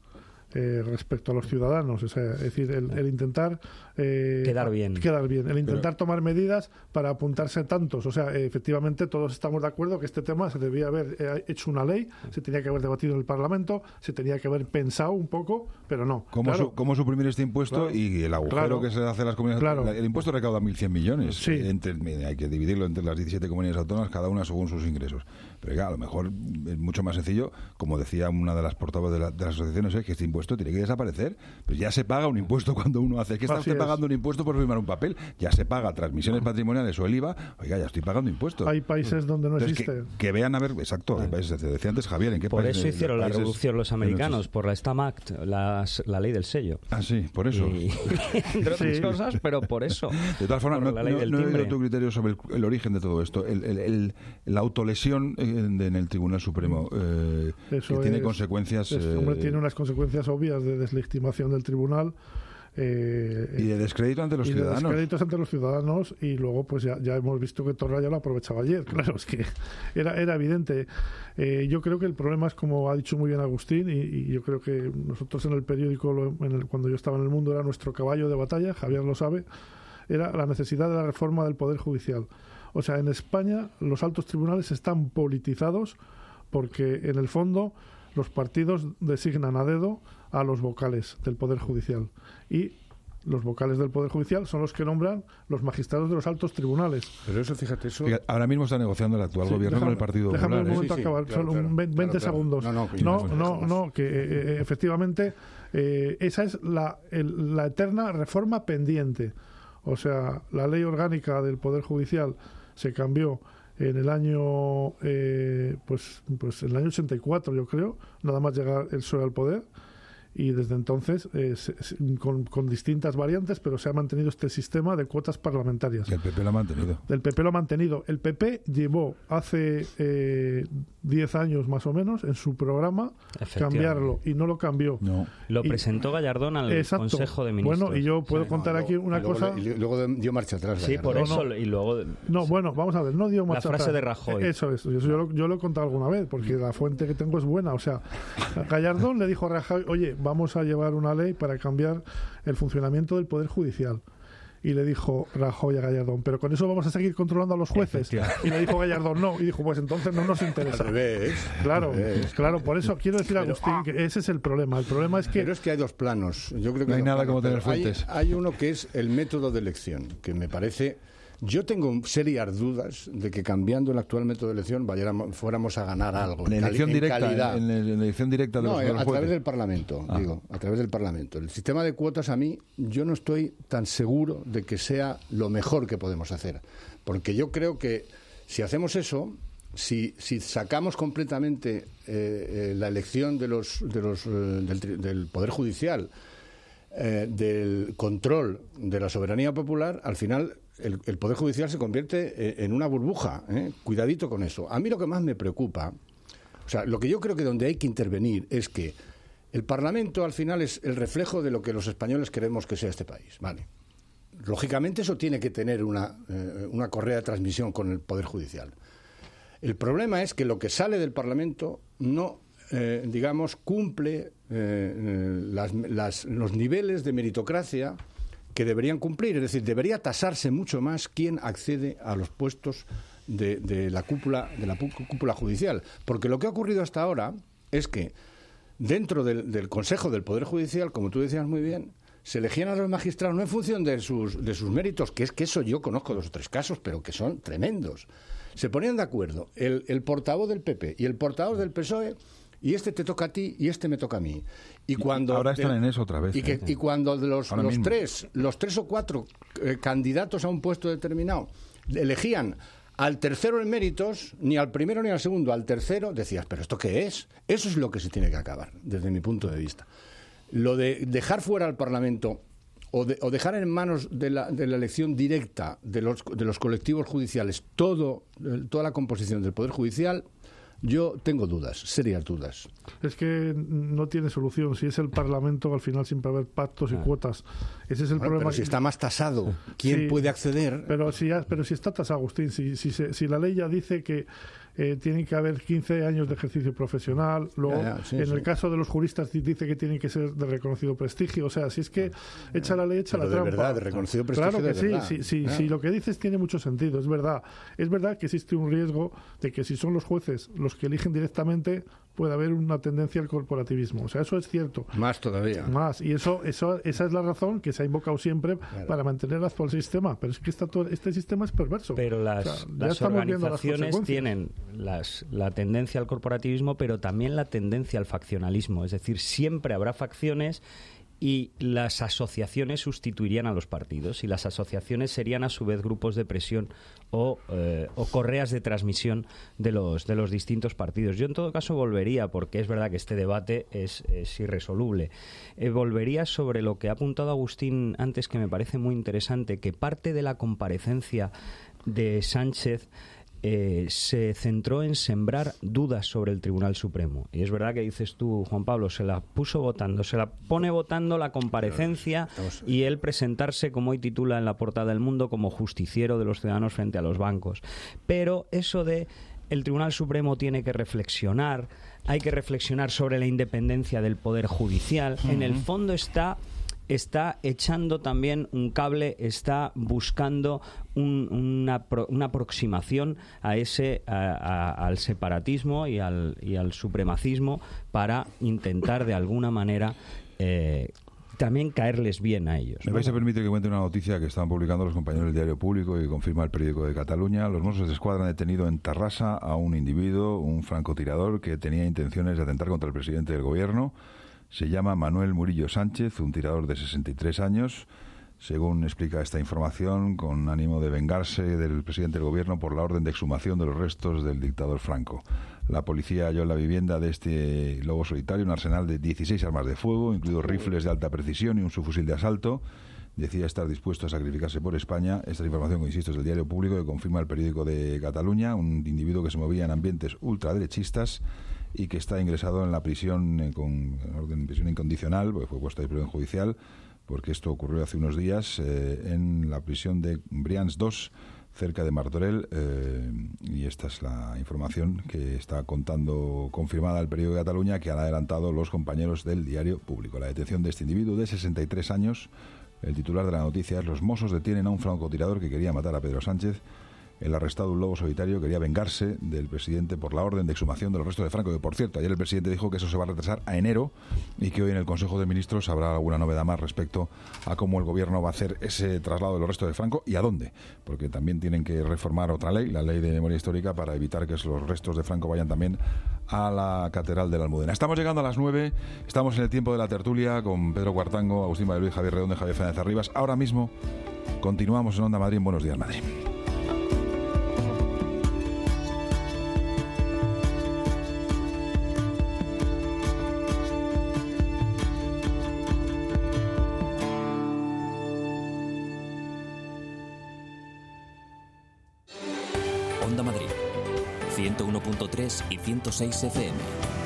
eh, respecto a los ciudadanos. O sea, es decir, el, el intentar eh, quedar bien. Quedar bien, el intentar Pero, tomar medidas para apuntarse tantos. O sea, eh, efectivamente todos estamos de acuerdo que este tema se debía haber eh, hecho una ley, se tenía que haber debatido en el Parlamento, se tenía que haber pensado un poco, pero no. ¿Cómo, claro, su, cómo suprimir este impuesto claro, y el agujero claro, que se hace a las comunidades? claro. El impuesto recauda mil cien millones. Sí. Entre, hay que dividirlo entre las diecisiete comunidades autónomas, cada una según sus ingresos. Pero claro, a lo mejor es mucho más sencillo, como decía una de las portavoces de, la, de las asociaciones, es que este impuesto tiene que desaparecer. Pues ya se paga un impuesto cuando uno hace. Es que está Así usted es. pagando un impuesto por firmar un papel. Ya se paga transmisiones patrimoniales o el I V A. Oiga, ya estoy pagando impuestos. Hay países donde no Entonces, existe. que, que vean a ver, exacto, qué países, te decía antes Javier, ¿en qué Por países? eso hicieron la países revolución los que no americanos, existen? por la Stamp Act, las- la ley del sello. Ah, sí, por eso. Y- entre otras Sí. cosas, pero por eso. De todas formas, Por no, la ley no- del no he oído timbre. tu criterio sobre el, el origen de todo esto. El, el- el- la autolesión en, en el Tribunal Supremo, eh, Eso que tiene es- consecuencias... es- eh, hombre, tiene unas consecuencias obvias de deslegitimación del tribunal. Eh, y de descrédito ante los y de ciudadanos. descréditos ante los ciudadanos, y luego pues ya, ya hemos visto que Torra ya lo aprovechaba ayer. Claro, es que era, era evidente. Eh, yo creo que el problema es, como ha dicho muy bien Agustín, y, y yo creo que nosotros en el periódico, lo- en el- cuando yo estaba en El Mundo, era nuestro caballo de batalla, Javier lo sabe, era la necesidad de la reforma del Poder Judicial. O sea, en España los altos tribunales están politizados porque en el fondo los partidos designan a dedo a los vocales del Poder Judicial, y los vocales del Poder Judicial son los que nombran los magistrados de los altos tribunales. pero eso, fíjate, eso... Fíjate, ahora mismo está negociando el actual Sí, gobierno déjame- con el Partido déjame Popular. un ¿eh? momento Sí, sí, acabar, claro, solo claro, un ve- veinte claro, claro. segundos. No, no, que yo no, no- no, no, no, que eh, eh, efectivamente eh, esa es la, el- la eterna reforma pendiente. O sea, la ley orgánica del Poder Judicial se cambió en el año eh, pues pues en el año ochenta y cuatro, yo creo, nada más llegar el P S O E al poder, y desde entonces eh, se- se- con, con distintas variantes, pero se ha mantenido este sistema de cuotas parlamentarias. Que el P P lo ha mantenido. El P P lo ha mantenido. El P P llevó hace eh, diez años más o menos en su programa Efectivamente. cambiarlo, y no lo cambió. No. Lo Y- presentó Gallardón al Exacto. Consejo de Ministros. Bueno, y yo puedo contar aquí una y luego cosa. le- y luego dio marcha atrás. Sí, Gallardo. por No, eso, no. y luego... No, bueno, vamos a ver, no dio marcha frase atrás. de Rajoy. Eso es, eso yo, lo, yo lo he contado alguna vez, porque la fuente que tengo es buena. O sea, Gallardón le dijo a Rajoy, oye, vamos a llevar una ley para cambiar el funcionamiento del Poder Judicial. Y le dijo Rajoy a Gallardón, pero con eso vamos a seguir controlando a los jueces. Y le dijo Gallardón, no. Y dijo, pues entonces no nos interesa. Al revés. Claro, Al revés. claro, por eso quiero decir a Agustín que ese es el problema. El problema es que Pero es que hay dos planos. Yo creo que No hay dos nada planos, como tener pero hay- fuentes. Hay, uno que es el método de elección, que me parece... Yo tengo serias dudas de que cambiando el actual método de elección vayáramos, fuéramos a ganar algo. En cali- elección directa, calidad. en, en elección directa de No, los, de eh, los a través jueces. del Parlamento, Ah. digo, a través del Parlamento. El sistema de cuotas, a mí, yo no estoy tan seguro de que sea lo mejor que podemos hacer. Porque yo creo que si hacemos eso, si, si sacamos completamente eh, eh, la elección de los, de los, eh, del, tri- del Poder Judicial eh, del control de la soberanía popular, al final el, el Poder Judicial se convierte eh, en una burbuja. ¿eh? Cuidadito con eso. A mí lo que más me preocupa, o sea, lo que yo creo que donde hay que intervenir es que el Parlamento al final es el reflejo de lo que los españoles queremos que sea este país. Vale. Lógicamente eso tiene que tener una, eh, una correa de transmisión con el Poder Judicial. El problema es que lo que sale del Parlamento no, eh, digamos, cumple eh, eh, las- las- los niveles de meritocracia que deberían cumplir. Es decir, debería tasarse mucho más quién accede a los puestos de, de la cúpula, de la pu- cúpula judicial. Porque lo que ha ocurrido hasta ahora es que dentro del, del Consejo del Poder Judicial, como tú decías muy bien, se elegían a los magistrados no en función de sus, de sus méritos, que es que eso yo conozco dos o tres casos, pero que son tremendos. Se ponían de acuerdo el, el portavoz del P P y el portavoz del P S O E, y este te toca a ti y este me toca a mí. Y cuando ahora están de- en eso otra vez. Y, que, ¿eh? y cuando de los, Ahora los mismo. tres, los tres o cuatro eh, candidatos a un puesto determinado elegían al tercero en méritos, ni al primero ni al segundo, al tercero, decías, ¿pero esto qué es? Eso es lo que se tiene que acabar, desde mi punto de vista. Lo de dejar fuera al Parlamento o, de- o dejar en manos de la, de la elección directa de los, de los colectivos judiciales todo, eh, toda la composición del Poder Judicial, yo tengo dudas, serias dudas. es que no tiene solución. Si es el Parlamento, al final siempre va a haber pactos y cuotas. Ese es el Bueno, problema. pero si está más tasado, ¿quién Sí, puede acceder? Pero si, ya- pero si está tasado, Agustín, si, si, se- si la ley ya dice que eh, tienen que haber quince años de ejercicio profesional. Luego, ya, ya, sí, en sí. el caso de los juristas dice que tienen que ser de reconocido prestigio. O sea, si es que echa la ley, echa Pero la de trampa. verdad, de reconocido prestigio. Claro que de sí, verdad. sí, sí, Ah. sí, lo que dices tiene mucho sentido, es verdad. Es verdad que existe un riesgo de que si son los jueces los que eligen directamente, puede haber una tendencia al corporativismo. O sea, eso es cierto. Más todavía. Más. Y eso, eso, esa es la razón que se ha invocado siempre Claro. para mantener el actual sistema. Pero es que está todo, este sistema es perverso. Pero las, O sea, ya las estamos viendo las organizaciones consecuencias. tienen las, la tendencia al corporativismo, pero también la tendencia al faccionalismo. Es decir, siempre habrá facciones y las asociaciones sustituirían a los partidos y las asociaciones serían a su vez grupos de presión o, eh, o correas de transmisión de los, de los distintos partidos. Yo en todo caso volvería, porque es verdad que este debate es, es irresoluble, eh, volvería sobre lo que ha apuntado Agustín antes, que me parece muy interesante, que parte de la comparecencia de Sánchez Eh, se centró en sembrar dudas sobre el Tribunal Supremo. Y es verdad que dices tú, Juan Pablo, se la puso votando, se la pone votando la comparecencia y él presentarse, como hoy titula en la portada del Mundo, como justiciero de los ciudadanos frente a los bancos. Pero eso de el Tribunal Supremo tiene que reflexionar, hay que reflexionar sobre la independencia del Poder Judicial, uh-huh. En el fondo está... está echando también un cable, está buscando un, una, una aproximación a ese a, a, al separatismo y al, y al supremacismo para intentar de alguna manera eh, también caerles bien a ellos. Me vais a permitir que cuente una noticia que estaban publicando los compañeros del Diario Público y que confirma el periódico de Cataluña. Los Mossos de Escuadra han detenido en Tarrasa a un individuo, un francotirador, que tenía intenciones de atentar contra el presidente del gobierno. Se llama Manuel Murillo Sánchez, un tirador de sesenta y tres años, según explica esta información, con ánimo de vengarse del presidente del gobierno por la orden de exhumación de los restos del dictador Franco. La policía halló en la vivienda de este lobo solitario un arsenal de dieciséis armas de fuego, incluidos rifles de alta precisión y un subfusil de asalto. Decía estar dispuesto a sacrificarse por España. Esta información, que insisto, es del Diario Público, que confirma el periódico de Cataluña, un individuo que se movía en ambientes ultraderechistas y que está ingresado en la prisión eh, con orden de prisión incondicional, porque fue puesto de prisión judicial, porque esto ocurrió hace unos días eh, en la prisión de Brians dos, cerca de Martorell, eh, y esta es la información que está contando, confirmada el periódico de Cataluña, que han adelantado los compañeros del Diario Público. La detención de este individuo de sesenta y tres años, el titular de la noticia es: los Mossos detienen a un francotirador que quería matar a Pedro Sánchez. El arrestado, un lobo solitario, quería vengarse del presidente por la orden de exhumación de los restos de Franco, que por cierto, ayer el presidente dijo que eso se va a retrasar a enero y que hoy en el Consejo de Ministros habrá alguna novedad más respecto a cómo el gobierno va a hacer ese traslado de los restos de Franco y a dónde, porque también tienen que reformar otra ley, la ley de memoria histórica, para evitar que los restos de Franco vayan también a la Catedral de la Almudena. Estamos llegando a las nueve, estamos en el tiempo de la tertulia con Pedro Cuartango, Agustín Valleluis, Javier Redondo y Javier Fernández Arribas. Ahora mismo continuamos en Onda Madrid, en Buenos Días Madrid. Onda Madrid, ciento uno punto tres y ciento seis F M.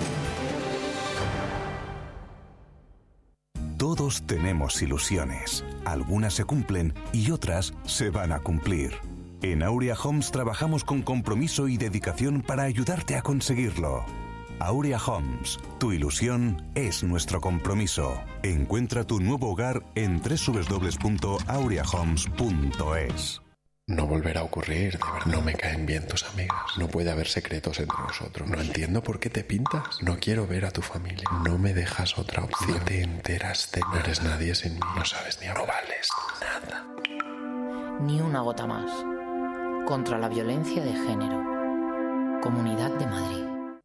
Todos tenemos ilusiones. Algunas se cumplen y otras se van a cumplir. En Aurea Homes trabajamos con compromiso y dedicación para ayudarte a conseguirlo. Aurea Homes, tu ilusión es nuestro compromiso. Encuentra tu nuevo hogar en doble u doble u doble u punto aurea homes punto es. No volverá a ocurrir, de verdad. No me caen bien tus amigas. No puede haber secretos entre nosotros. No entiendo por qué te pintas. No quiero ver a tu familia. No me dejas otra opción. Te enteraste. No eres nadie sin mí. No sabes ni hablar. No vales nada. Ni una gota más. Contra la violencia de género. Comunidad de Madrid.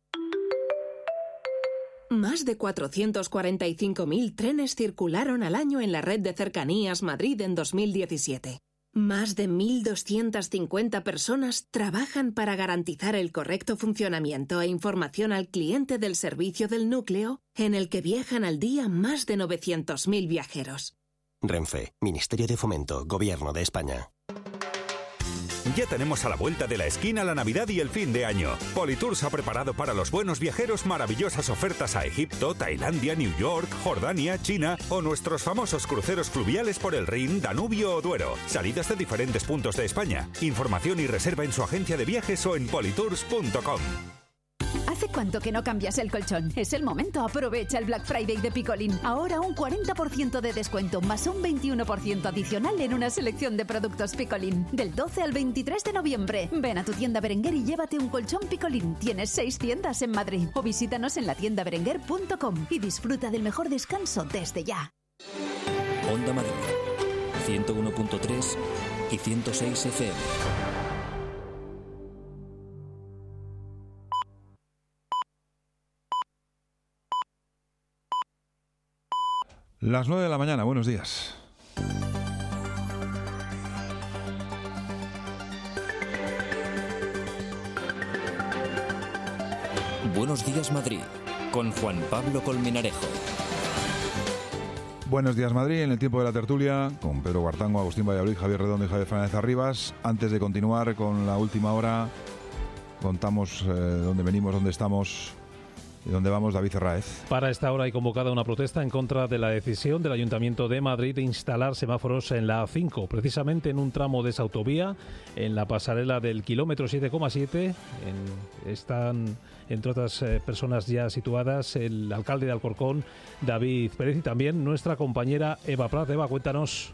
Más de cuatrocientos cuarenta y cinco mil trenes circularon al año en la red de cercanías Madrid en dos mil diecisiete. Más de mil doscientas cincuenta personas trabajan para garantizar el correcto funcionamiento e información al cliente del servicio del núcleo, en el que viajan al día más de novecientos mil viajeros. Renfe, Ministerio de Fomento, Gobierno de España. Ya tenemos a la vuelta de la esquina la Navidad y el fin de año. Politours ha preparado para los buenos viajeros maravillosas ofertas a Egipto, Tailandia, New York, Jordania, China o nuestros famosos cruceros fluviales por el Rin, Danubio o Duero. Salidas de diferentes puntos de España. Información y reserva en su agencia de viajes o en politours punto com. ¿Hace cuánto que no cambias el colchón? Es el momento. Aprovecha el Black Friday de Picolín. Ahora un cuarenta por ciento de descuento más un veintiuno por ciento adicional en una selección de productos Picolín. Del doce al veintitrés de noviembre. Ven a tu tienda Berenguer y llévate un colchón Picolín. Tienes seis tiendas en Madrid. O visítanos en la tienda berenguer punto com y disfruta del mejor descanso desde ya. Onda Madrid, ciento uno punto tres y ciento seis F M. Las nueve de la mañana, buenos días. Buenos días Madrid, con Juan Pablo Colmenarejo. Buenos días Madrid, en el tiempo de la tertulia, con Pedro Guartango, Agustín Valladolid, Javier Redondo y Javier Fernández Arribas. Antes de continuar con la última hora, contamos eh, dónde venimos, dónde estamos y dónde vamos. David Herráez. Para esta hora hay convocada una protesta en contra de la decisión del Ayuntamiento de Madrid de instalar semáforos en la A cinco, precisamente en un tramo de esa autovía, en la pasarela del kilómetro siete coma siete. En, están, entre otras eh, personas ya situadas, el alcalde de Alcorcón, David Pérez, y también nuestra compañera Eva Prat. Eva, cuéntanos.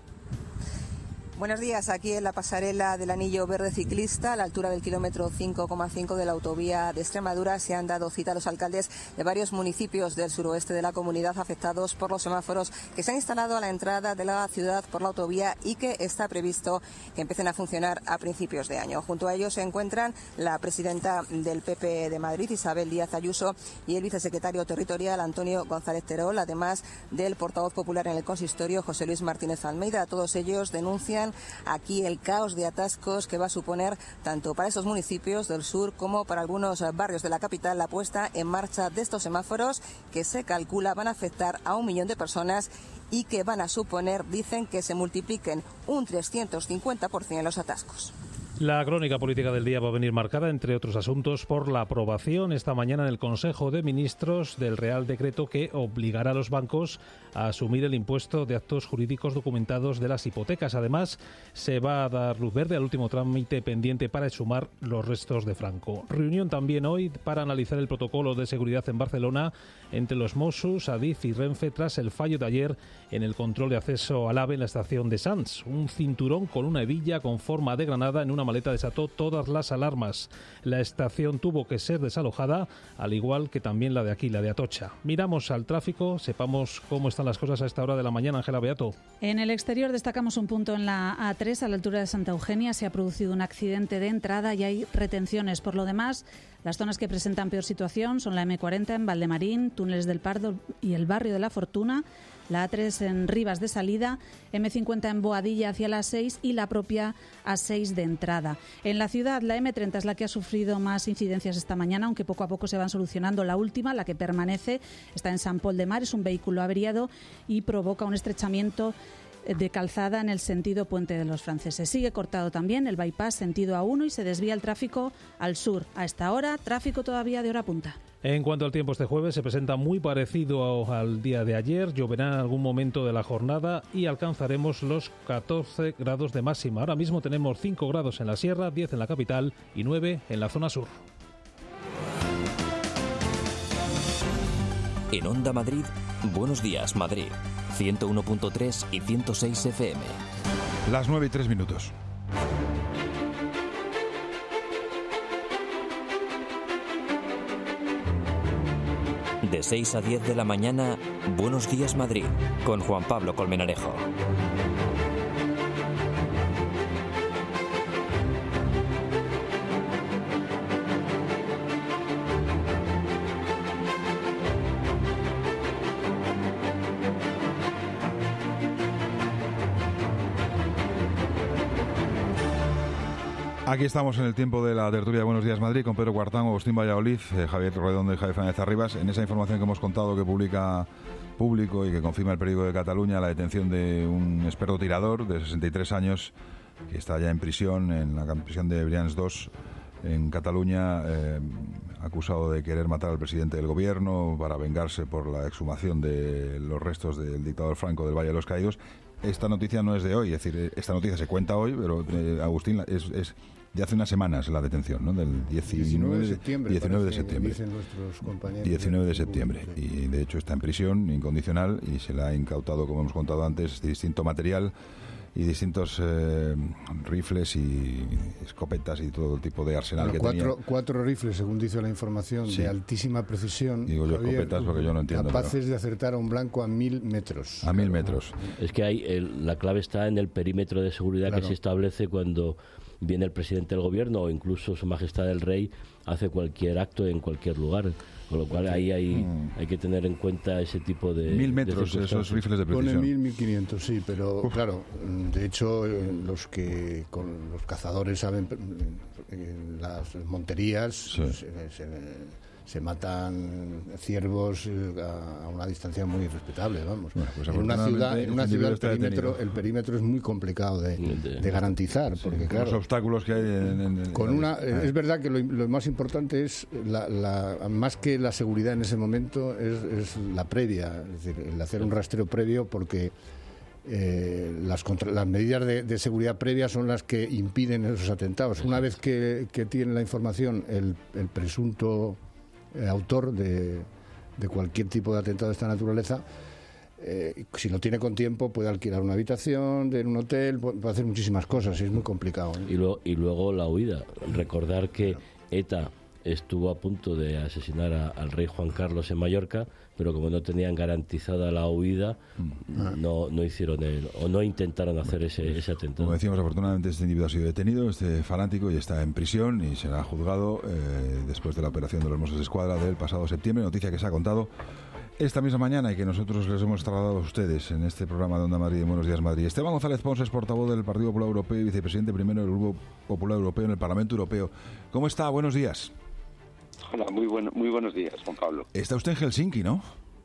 Buenos días, aquí en la pasarela del anillo verde ciclista, a la altura del kilómetro cinco coma cinco de la autovía de Extremadura, se han dado cita a los alcaldes de varios municipios del suroeste de la comunidad afectados por los semáforos que se han instalado a la entrada de la ciudad por la autovía y que está previsto que empiecen a funcionar a principios de año. Junto a ellos se encuentran la presidenta del P P de Madrid, Isabel Díaz Ayuso, y el vicesecretario territorial, Antonio González Terol, además del portavoz popular en el consistorio, José Luis Martínez Almeida. Todos ellos denuncian aquí el caos de atascos que va a suponer tanto para esos municipios del sur como para algunos barrios de la capital la puesta en marcha de estos semáforos que se calcula van a afectar a un millón de personas y que van a suponer, dicen, que se multipliquen un trescientos cincuenta por ciento los atascos. La crónica política del día va a venir marcada, entre otros asuntos, por la aprobación esta mañana en el Consejo de Ministros del Real Decreto que obligará a los bancos a asumir el impuesto de actos jurídicos documentados de las hipotecas. Además, se va a dar luz verde al último trámite pendiente para exhumar los restos de Franco. Reunión también hoy para analizar el protocolo de seguridad en Barcelona entre los Mossos, Adif y Renfe tras el fallo de ayer en el control de acceso al AVE en la estación de Sants. Un cinturón con una hebilla con forma de granada en una maleta desató todas las alarmas. La estación tuvo que ser desalojada, al igual que también la de aquí, la de Atocha. Miramos al tráfico, sepamos cómo están las cosas a esta hora de la mañana. Ángela Beato. En el exterior destacamos un punto en la A tres, a la altura de Santa Eugenia. Se ha producido un accidente de entrada y hay retenciones. Por lo demás, las zonas que presentan peor situación son la eme cuarenta en Valdemarín, Túneles del Pardo y el barrio de la Fortuna, la A tres en Rivas de salida, eme cincuenta en Boadilla hacia la seis y la propia A seis de entrada. En la ciudad, la eme treinta es la que ha sufrido más incidencias esta mañana, aunque poco a poco se van solucionando. La última, la que permanece, está en Sant Pol de Mar, es un vehículo averiado y provoca un estrechamiento de calzada en el sentido Puente de los Franceses. Sigue cortado también el bypass sentido A uno y se desvía el tráfico al sur. A esta hora, tráfico todavía de hora punta. En cuanto al tiempo, este jueves se presenta muy parecido al día de ayer. Lloverá en algún momento de la jornada y alcanzaremos los catorce grados de máxima. Ahora mismo tenemos cinco grados en la sierra, diez en la capital y nueve en la zona sur. En Onda Madrid, Buenos días Madrid, ciento uno punto tres y ciento seis F M. Las nueve y tres minutos. De seis a diez de la mañana, Buenos días Madrid, con Juan Pablo Colmenarejo. Aquí estamos en el tiempo de la tertulia de Buenos días Madrid con Pedro Guartango, Agustín Valladolid, eh, Javier Redondo y Javier Fernández Arribas. En esa información que hemos contado que publica Público y que confirma el periódico de Cataluña, la detención de un experto tirador de sesenta y tres años que está ya en prisión, en la prisión de Brians dos, en Cataluña, eh, acusado de querer matar al presidente del gobierno para vengarse por la exhumación de los restos del dictador Franco del Valle de los Caídos. Esta noticia no es de hoy, es decir, esta noticia se cuenta hoy, pero eh, Agustín, es, es de hace unas semanas la detención, ¿no? Del diecinueve de septiembre. diecinueve de septiembre. Dicen nuestros compañeros. diecinueve de septiembre. Y de hecho está en prisión incondicional y se le ha incautado, como hemos contado antes, distinto material y distintos eh, rifles y escopetas y todo tipo de arsenal, bueno, que cuatro, tenía. Cuatro rifles, según dice la información, sí, de altísima precisión. Digo yo Javier, escopetas porque yo no entiendo. Capaces pero... de acertar a un blanco a mil metros. A mil metros. Es que hay el, la clave está en el perímetro de seguridad, claro, que se establece cuando viene el presidente del gobierno o incluso su majestad el rey hace cualquier acto en cualquier lugar. Con lo cual ahí hay, mm. hay que tener en cuenta ese tipo de... Mil metros, de esos rifles de precisión. Pone mil, mil quinientos, sí, pero Uf. claro, de hecho los que con los cazadores saben, en las monterías sí. se, se, se matan ciervos a, a una distancia muy respetable, vamos. Bueno, pues en una ciudad, en una ciudad el perímetro, el perímetro es muy complicado de, de garantizar, porque sí, claro, los obstáculos que hay en, en, en con una ah. es verdad que lo, lo más importante es la, la, más que la seguridad en ese momento es, es la previa, es decir, el hacer un rastreo previo, porque Eh, las, contra, las medidas de, de seguridad previa son las que impiden esos atentados. Una vez que, que tiene la información el, el presunto eh, autor de, de cualquier tipo de atentado de esta naturaleza, eh, si lo tiene con tiempo puede alquilar una habitación de un hotel, puede, puede hacer muchísimas cosas y es muy complicado, ¿eh? Y, luego, y luego la huida. Recordar que ETA estuvo a punto de asesinar a, al rey Juan Carlos en Mallorca, pero como no tenían garantizada la huida, mm. no, no hicieron el, o no intentaron hacer ese, pues, ese atentado. Como decíamos, afortunadamente este individuo ha sido detenido, este fanático, y está en prisión y será juzgado eh, después de la operación de los Mossos de Escuadra del pasado septiembre, noticia que se ha contado esta misma mañana y que nosotros les hemos trasladado a ustedes en este programa de Onda Madrid y Buenos Días Madrid. Esteban González Pons es portavoz del Partido Popular Europeo y vicepresidente primero del Grupo Popular Europeo en el Parlamento Europeo. ¿Cómo está? Buenos días. Hola, muy, bueno, muy buenos días, Juan Pablo. Está usted en Helsinki, ¿no?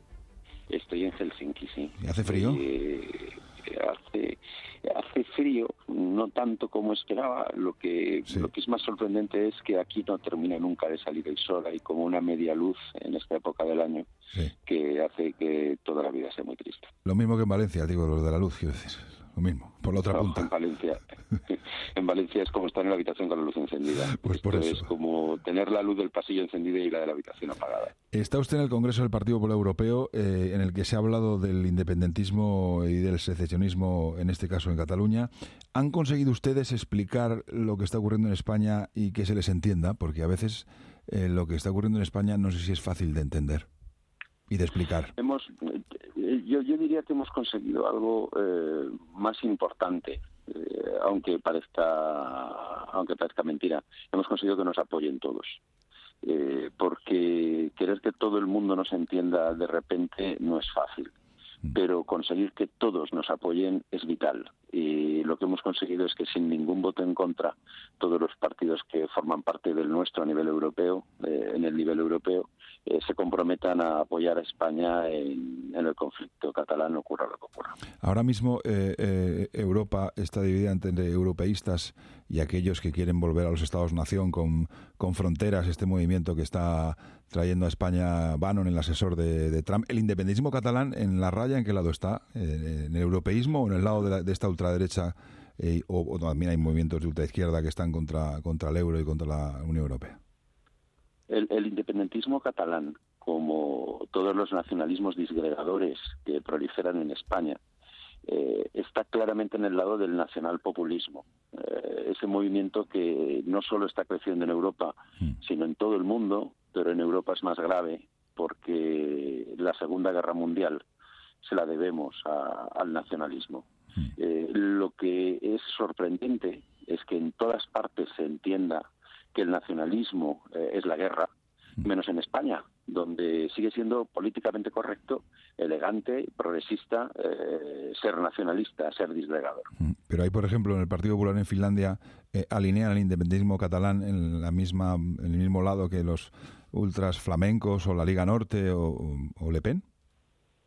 Estoy en Helsinki, sí. ¿Y hace frío? Eh, hace, hace frío, no tanto como esperaba. Lo que, sí. lo que es más sorprendente es que aquí no termina nunca de salir el sol. Hay como una media luz en esta época del año, sí, que hace que toda la vida sea muy triste. Lo mismo que en Valencia, digo, los de la luz, quiero decir. Lo mismo, por la otra no, punta. En Valencia, en Valencia es como estar en la habitación con la luz encendida. Pues por Esto eso. Es como tener la luz del pasillo encendida y la de la habitación apagada. Está usted en el Congreso del Partido Popular Europeo, eh, en el que se ha hablado del independentismo y del secesionismo, en este caso en Cataluña. ¿Han conseguido ustedes explicar lo que está ocurriendo en España y que se les entienda? Porque a veces eh, lo que está ocurriendo en España no sé si es fácil de entender y de explicar. Hemos, yo, yo diría que hemos conseguido algo eh, más importante, eh, aunque parezca, aunque parezca mentira. Hemos conseguido que nos apoyen todos, eh, porque querer que todo el mundo nos entienda de repente no es fácil, pero conseguir que todos nos apoyen es vital. Y lo que hemos conseguido es que sin ningún voto en contra, todos los partidos que forman parte del nuestro a nivel europeo, eh, en el nivel europeo, eh, se comprometan a apoyar a España en, en el conflicto catalán, ocurra lo que ocurra. Ahora mismo eh, eh, Europa está dividida entre europeístas y aquellos que quieren volver a los Estados-nación con, con fronteras, este movimiento que está trayendo a España Bannon, el asesor de, de Trump. ¿El independentismo catalán en la raya en qué lado está? ¿En el europeísmo o en el lado de, la, de esta ultraderecha? Eh, o, o también hay movimientos de ultraizquierda que están contra, contra el euro y contra la Unión Europea. El, el independentismo catalán, como todos los nacionalismos disgregadores que proliferan en España, eh, está claramente en el lado del nacionalpopulismo. Eh, ese movimiento que no solo está creciendo en Europa, mm. sino en todo el mundo, pero en Europa es más grave porque la Segunda Guerra Mundial se la debemos a, al nacionalismo. Mm. Eh, lo que es sorprendente es que en todas partes se entienda que el nacionalismo eh, es la guerra, menos en España, donde sigue siendo políticamente correcto, elegante, progresista, eh, ser nacionalista, ser disgregador. Pero hay, por ejemplo, en el Partido Popular en Finlandia, eh, alinean el independentismo catalán en la misma, en el mismo lado que los ultras flamencos o la Liga Norte o, o Le Pen.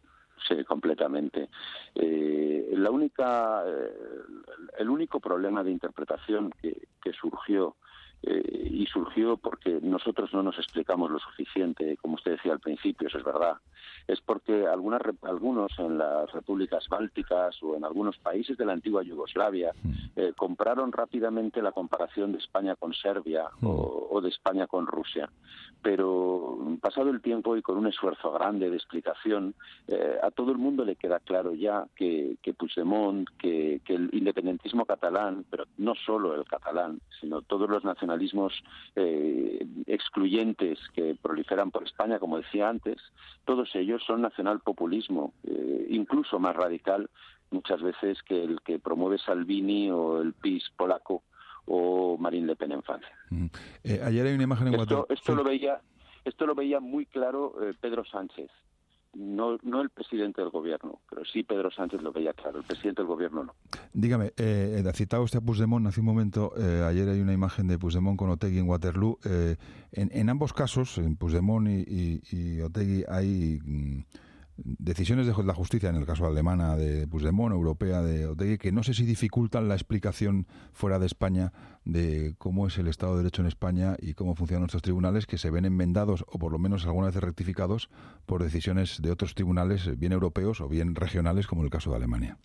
sí, completamente. Eh, la única, eh, el único problema de interpretación que, que surgió eh, y surgió porque nosotros no nos explicamos lo suficiente, como usted decía al principio, eso es verdad, es porque algunas, algunos en las repúblicas bálticas o en algunos países de la antigua Yugoslavia eh, compraron rápidamente la comparación de España con Serbia o, o de España con Rusia. Pero pasado el tiempo y con un esfuerzo grande de explicación, eh, a todo el mundo le queda claro ya que, que Puigdemont, que, que el independentismo catalán, pero no solo el catalán, sino todos los nacionalismos eh, excluyentes que proliferan por España, como decía antes, todos ellos son nacionalpopulismo, eh, incluso más radical muchas veces que el que promueve Salvini o el P I S polaco o Marine Le Pen en Francia. Mm. Eh, ayer hay una imagen en esto, Waterloo. Esto sí. lo veía, esto lo veía muy claro eh, Pedro Sánchez, no, no el presidente del gobierno, pero sí Pedro Sánchez lo veía claro, el presidente del gobierno no. Dígame, eh, ha citado usted a Puigdemont hace un momento, eh, ayer hay una imagen de Puigdemont con Otegi en Waterloo. Eh, en, en ambos casos, en Puigdemont y, y, y Otegi, hay mm, decisiones de la justicia, en el caso alemana de Puigdemont, europea de Otegi, que no sé si dificultan la explicación fuera de España de cómo es el Estado de Derecho en España y cómo funcionan nuestros tribunales, que se ven enmendados o por lo menos algunas veces rectificados por decisiones de otros tribunales, bien europeos o bien regionales, como el caso de Alemania.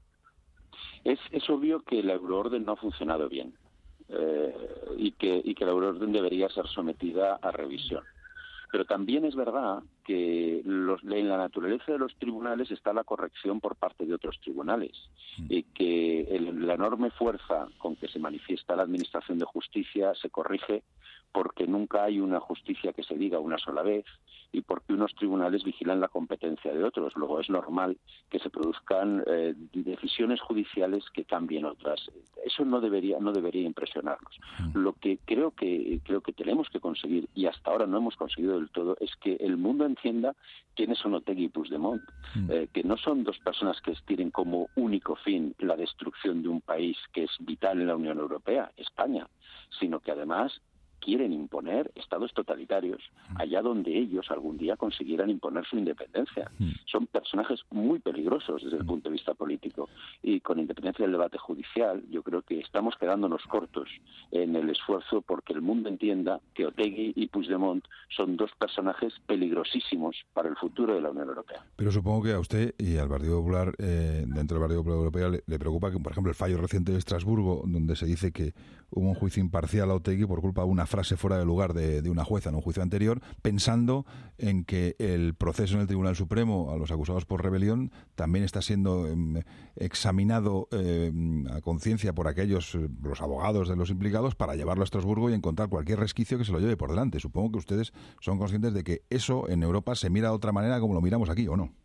Es, es obvio que la euroorden no ha funcionado bien eh, y, que, y que la euroorden debería ser sometida a revisión. Pero también es verdad que los, en la naturaleza de los tribunales está la corrección por parte de otros tribunales y que el, la enorme fuerza con que se manifiesta la administración de justicia se corrige porque nunca hay una justicia que se diga una sola vez y porque unos tribunales vigilan la competencia de otros. Luego es normal que se produzcan eh, decisiones judiciales que cambien otras. Eso no debería no debería impresionarnos. Lo que creo que creo que tenemos que conseguir, y hasta ahora no hemos conseguido del todo, es que el mundo entienda quiénes son Otegi y Puigdemont, mm. eh, que no son dos personas que tienen como único fin la destrucción de un país que es vital en la Unión Europea, España, sino que además quieren imponer estados totalitarios allá donde ellos algún día consiguieran imponer su independencia. Son personajes muy peligrosos desde el punto de vista político y con independencia del debate judicial yo creo que estamos quedándonos cortos en el esfuerzo porque el mundo entienda que Otegi y Puigdemont son dos personajes peligrosísimos para el futuro de la Unión Europea. Pero supongo que a usted y al Partido Popular, eh, dentro del Partido Popular Europeo, le, le preocupa que, por ejemplo, el fallo reciente de Estrasburgo, donde se dice que hubo un juicio imparcial a Otegi por culpa de una frase fuera de lugar de, de una jueza en un juicio anterior, pensando en que el proceso en el Tribunal Supremo a los acusados por rebelión también está siendo eh, examinado eh, a conciencia por aquellos, eh, los abogados de los implicados, para llevarlo a Estrasburgo y encontrar cualquier resquicio que se lo lleve por delante. Supongo que ustedes son conscientes de que eso en Europa se mira de otra manera como lo miramos aquí, ¿o no?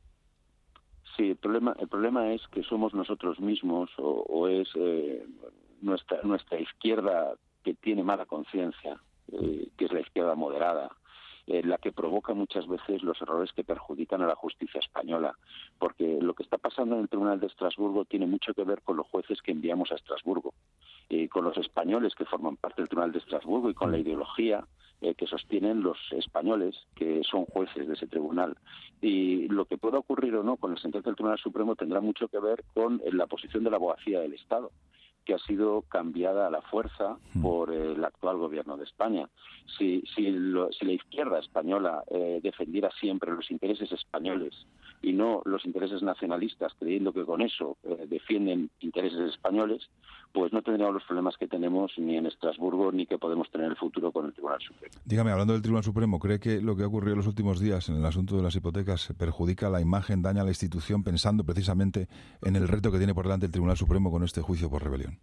Sí, el problema, el problema es que somos nosotros mismos o, o es eh, nuestra, nuestra izquierda que tiene mala conciencia, eh, que es la izquierda moderada, eh, la que provoca muchas veces los errores que perjudican a la justicia española, porque lo que está pasando en el Tribunal de Estrasburgo tiene mucho que ver con los jueces que enviamos a Estrasburgo, eh, con los españoles que forman parte del Tribunal de Estrasburgo y con la ideología eh, que sostienen los españoles que son jueces de ese tribunal. Y lo que pueda ocurrir o no con la sentencia del Tribunal Supremo tendrá mucho que ver con eh, la posición de la abogacía del Estado, que ha sido cambiada a la fuerza por eh, el actual gobierno de España. Si, si, lo, si la izquierda española eh, defendiera siempre los intereses españoles y no los intereses nacionalistas, creyendo que con eso eh, defienden intereses españoles, pues no tendríamos los problemas que tenemos ni en Estrasburgo ni que podemos tener en el futuro con el Tribunal Supremo. Dígame, hablando del Tribunal Supremo, ¿cree que lo que ha ocurrido en los últimos días en el asunto de las hipotecas perjudica la imagen, daña a la institución, pensando precisamente en el reto que tiene por delante el Tribunal Supremo con este juicio por rebelión?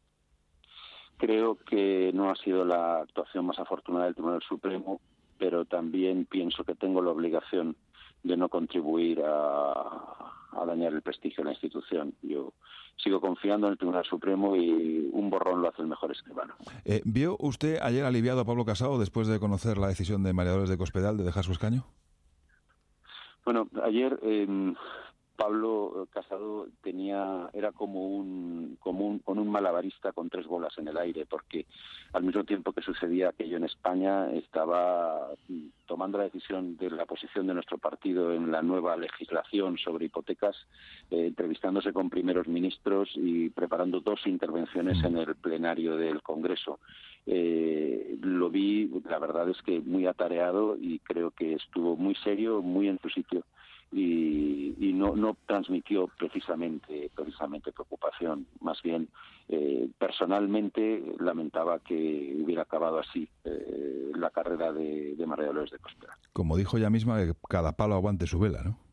Creo que no ha sido la actuación más afortunada del Tribunal Supremo, pero también pienso que tengo la obligación de no contribuir a, a dañar el prestigio de la institución. Yo sigo confiando en el Tribunal Supremo y un borrón lo hace el mejor escribano. Eh, ¿Vio usted ayer aliviado a Pablo Casado después de conocer la decisión de María Dolores de Cospedal de dejar su escaño? Bueno, ayer eh, Pablo Casado tenía era como un como un con un malabarista con tres bolas en el aire, porque al mismo tiempo que sucedía aquello en España, estaba tomando la decisión de la posición de nuestro partido en la nueva legislación sobre hipotecas, eh, entrevistándose con primeros ministros y preparando dos intervenciones en el plenario del Congreso. Eh, lo vi, la verdad es que muy atareado, y creo que estuvo muy serio, muy en su sitio. Y, y no, no transmitió precisamente precisamente preocupación, más bien eh, personalmente lamentaba que hubiera acabado así eh, la carrera de, de María Dolores de Cospedal. Como dijo ella misma, que cada palo aguante su vela, ¿no?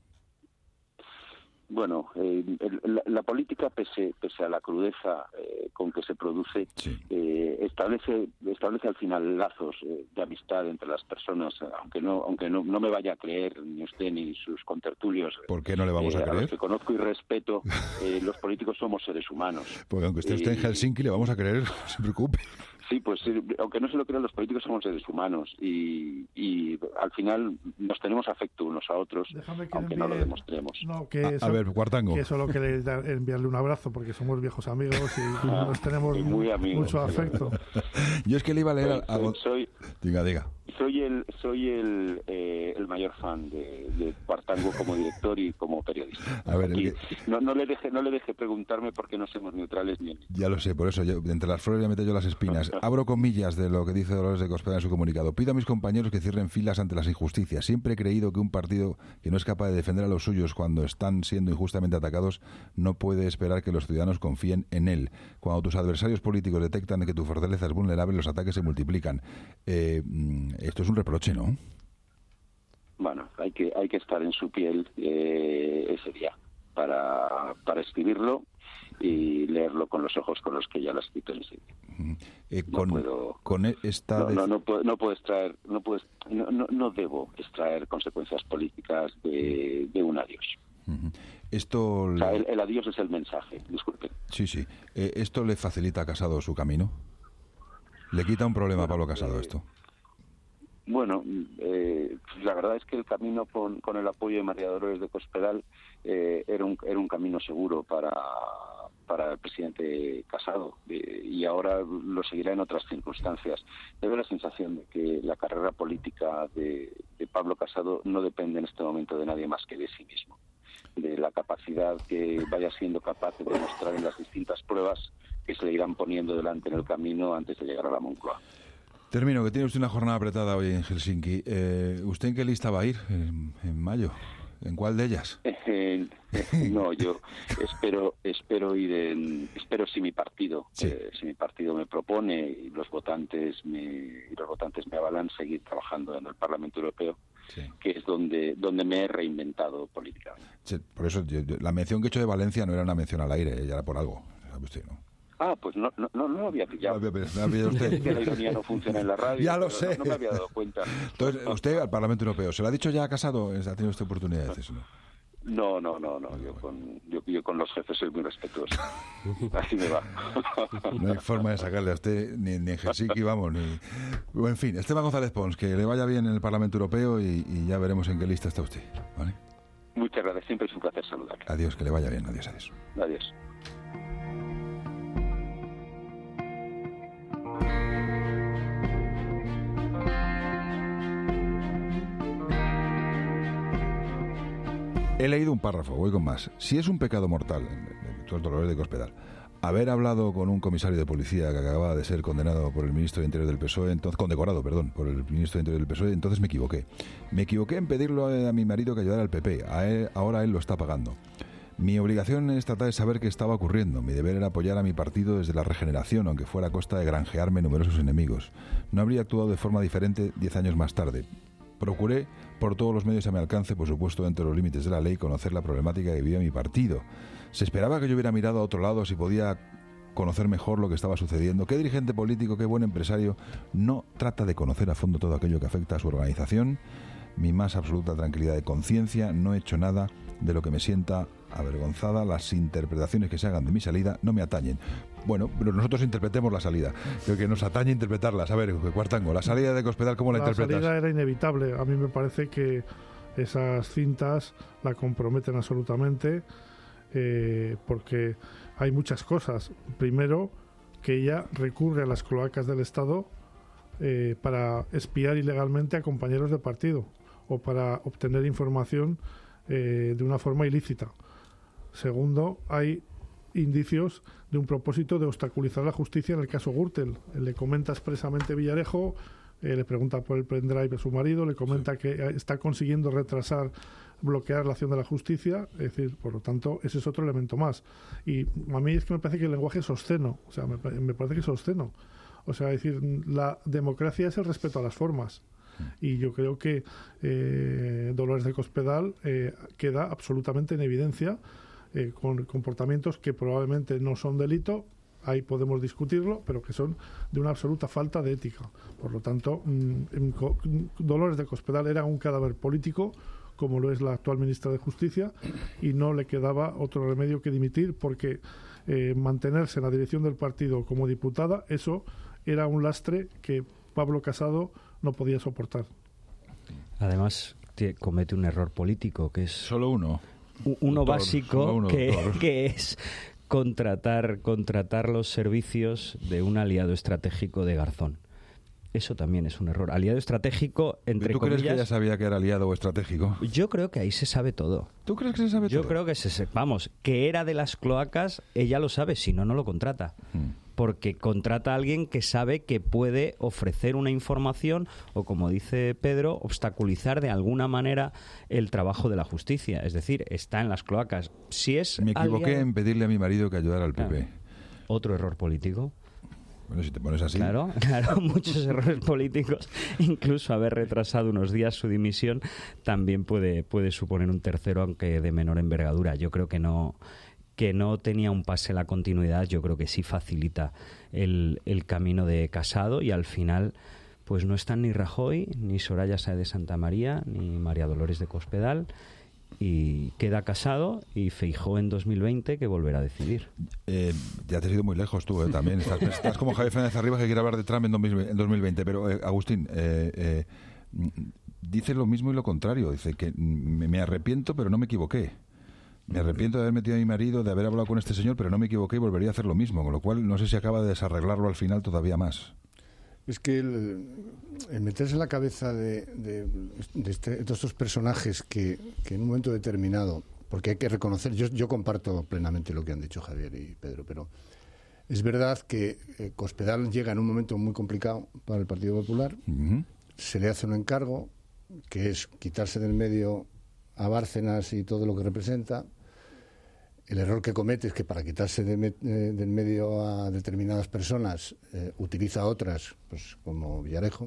Bueno, eh, el, la, la política, pese, pese a la crudeza eh, con que se produce, sí. eh, establece establece al final lazos eh, de amistad entre las personas, aunque no aunque no, no me vaya a creer ni usted ni sus contertulios. ¿Por qué no le vamos eh, a creer? A los que conozco y respeto, eh, los políticos somos seres humanos. Porque aunque esté usted eh, en Helsinki, le vamos a creer, no se preocupe. Sí, pues aunque no se lo crean, los políticos somos seres humanos y, y al final nos tenemos afecto unos a otros, aunque envíe, no lo demostremos. No, que a, eso, a ver, Cuartango. Que solo quiere enviarle un abrazo porque somos viejos amigos y ah, nos tenemos muy amigos, mucho afecto. Yo es que le iba a leer soy, a... soy, diga, diga. Soy el soy el, eh, el mayor fan de, de Cuartango como director y como periodista. A ver, Aquí, el que... no, no le deje no le deje preguntarme porque no somos neutrales ni. Ya lo sé, por eso yo entre las flores le meto yo las espinas. Abro comillas de lo que dice Dolores de Cospedal en su comunicado. Pido a mis compañeros que cierren filas ante las injusticias. Siempre he creído que un partido que no es capaz de defender a los suyos cuando están siendo injustamente atacados no puede esperar que los ciudadanos confíen en él. Cuando tus adversarios políticos detectan que tu fortaleza es vulnerable, los ataques se multiplican. Eh, esto es un reproche, ¿no? Bueno, hay que hay que estar en su piel eh, ese día para, para escribirlo y leerlo con los ojos con los que ya lo ha escrito en ese día. Eh, con, no puedo, con esta no, no, no, puedo, no puedo extraer, no, puedo, no, no, no debo extraer consecuencias políticas de, de un adiós. Uh-huh. Esto o sea, el, el adiós es el mensaje, disculpe. Sí, sí. Eh, ¿Esto le facilita a Casado su camino? ¿Le quita un problema a Pablo Casado esto? Bueno, eh, la verdad es que el camino con, con el apoyo de María Dolores de Cospedal eh, era, un, era un camino seguro para, para el presidente Casado eh, y ahora lo seguirá en otras circunstancias. Tengo la sensación de que la carrera política de, de Pablo Casado no depende en este momento de nadie más que de sí mismo, de la capacidad que vaya siendo capaz de demostrar en las distintas pruebas que se le irán poniendo delante en el camino antes de llegar a la Moncloa. Termino, que tiene usted una jornada apretada hoy en Helsinki. Eh, ¿Usted en qué lista va a ir en, en mayo? ¿En cuál de ellas? Eh, eh, no, yo espero espero ir en espero si mi partido sí. eh, si mi partido me propone y los votantes me y los votantes me avalan, seguir trabajando en el Parlamento Europeo, sí. que es donde donde me he reinventado políticamente. Sí, por eso yo, yo, la mención que he hecho de Valencia no era una mención al aire, ya era por algo, ¿sabe usted, no? Ah, pues no, no, no, no lo había pillado. No había, no había usted. Que la ironía no funciona en la radio. Ya lo sé. No, no me había dado cuenta. Entonces, usted al Parlamento Europeo, ¿se lo ha dicho ya a Casado? ¿Ha tenido usted oportunidad de decirlo? No, no, no, no. Yo con, yo, yo con los jefes soy muy respetuoso. Así me va. No hay forma de sacarle a usted ni, ni en Helsinki, vamos, ni... Bueno, en fin, Esteban González Pons, que le vaya bien en el Parlamento Europeo y, y ya veremos en qué lista está usted, ¿vale? Muchas gracias, siempre es un placer saludarle. Adiós, que le vaya bien, adiós, adiós. Adiós. He leído un párrafo, voy con más. Si es un pecado mortal, en Dolores de Cospedal, haber hablado con un comisario de policía que acababa de ser condenado por el ministro de Interior del P S O E, entonces, condecorado, perdón, por el ministro de Interior del P S O E, entonces me equivoqué. Me equivoqué en pedirle a mi marido que ayudara al P P. A él, ahora él lo está pagando. Mi obligación estatal es saber qué estaba ocurriendo. Mi deber era apoyar a mi partido desde la regeneración, aunque fuera a costa de granjearme numerosos enemigos. No habría actuado de forma diferente diez años más tarde. Procuré, por todos los medios a mi alcance, por supuesto dentro de los límites de la ley, conocer la problemática que vivía mi partido. Se esperaba que yo hubiera mirado a otro lado si podía conocer mejor lo que estaba sucediendo. ¿Qué dirigente político, qué buen empresario no trata de conocer a fondo todo aquello que afecta a su organización? Mi más absoluta tranquilidad de conciencia, no he hecho nada de lo que me sienta avergonzada. Las interpretaciones que se hagan de mi salida no me atañen. Bueno, pero nosotros interpretemos la salida, pero que nos atañe interpretarlas. A ver, Cuartango, la salida de Cospedal, ¿cómo la, la interpretas? La salida era inevitable. A mí me parece que esas cintas la comprometen absolutamente, eh, porque hay muchas cosas. Primero, que ella recurre a las cloacas del Estado eh, para espiar ilegalmente a compañeros de partido o para obtener información eh, de una forma ilícita. Segundo, hay indicios de un propósito de obstaculizar la justicia en el caso Gürtel. Le comenta expresamente Villarejo, eh, le pregunta por el pendrive a su marido, le comenta que está consiguiendo retrasar, bloquear la acción de la justicia, es decir, por lo tanto, ese es otro elemento más. Y a mí es que me parece que el lenguaje es obsceno, o sea, me, me parece que es obsceno. O sea, es decir, la democracia es el respeto a las formas. Y yo creo que eh, Dolores de Cospedal eh, queda absolutamente en evidencia eh, con comportamientos que probablemente no son delito, ahí podemos discutirlo, pero que son de una absoluta falta de ética. Por lo tanto, mmm, Dolores de Cospedal era un cadáver político, como lo es la actual ministra de Justicia, y no le quedaba otro remedio que dimitir, porque eh, mantenerse en la dirección del partido como diputada, eso era un lastre que Pablo Casado no podía soportar. Además, te comete un error político, que es... Solo uno. Uno doctor, básico, uno, que, que es contratar, contratar los servicios de un aliado estratégico de Garzón. Eso también es un error. Aliado estratégico, entre ¿Tú comillas... crees que ella sabía que era aliado o estratégico? Yo creo que ahí se sabe todo. ¿Tú crees que se sabe Yo todo? Yo creo que se... Vamos, que era de las cloacas, ella lo sabe, si no, no lo contrata. Hmm. Porque contrata a alguien que sabe que puede ofrecer una información o, como dice Pedro, obstaculizar de alguna manera el trabajo de la justicia. Es decir, está en las cloacas. Si es Me equivoqué alguien... en pedirle a mi marido que ayudara al P P. Claro. Otro error político. Bueno, si te pones así... Claro, claro, muchos errores políticos. Incluso haber retrasado unos días su dimisión también puede, puede suponer un tercero, aunque de menor envergadura. Yo creo que no... que no tenía un pase a la continuidad, yo creo que sí facilita el, el camino de Casado, y al final pues no están ni Rajoy, ni Soraya Sáez de Santamaría, ni María Dolores de Cospedal, y queda Casado y Feijóo en dos mil veinte, que volverá a decidir. Eh, ya te has ido muy lejos tú, eh, también. Estás, estás como Javier Fernández Arribas, que quiere hablar de Trump en dos mil veinte, pero eh, Agustín, eh, eh, dice lo mismo y lo contrario. Dice que me, me arrepiento, pero no me equivoqué. Me arrepiento de haber metido a mi marido, de haber hablado con este señor, pero no me equivoqué y volvería a hacer lo mismo, con lo cual no sé si acaba de desarreglarlo al final todavía más. Es que el, el meterse en la cabeza de, de, de, este, de estos personajes que, que en un momento determinado, porque hay que reconocer, yo, yo comparto plenamente lo que han dicho Javier y Pedro, pero es verdad que eh, Cospedal llega en un momento muy complicado para el Partido Popular, uh-huh. Se le hace un encargo, que es quitarse del medio a Bárcenas y todo lo que representa. El error que comete es que para quitarse de me, eh, del medio a determinadas personas eh, utiliza a otras, pues como Villarejo.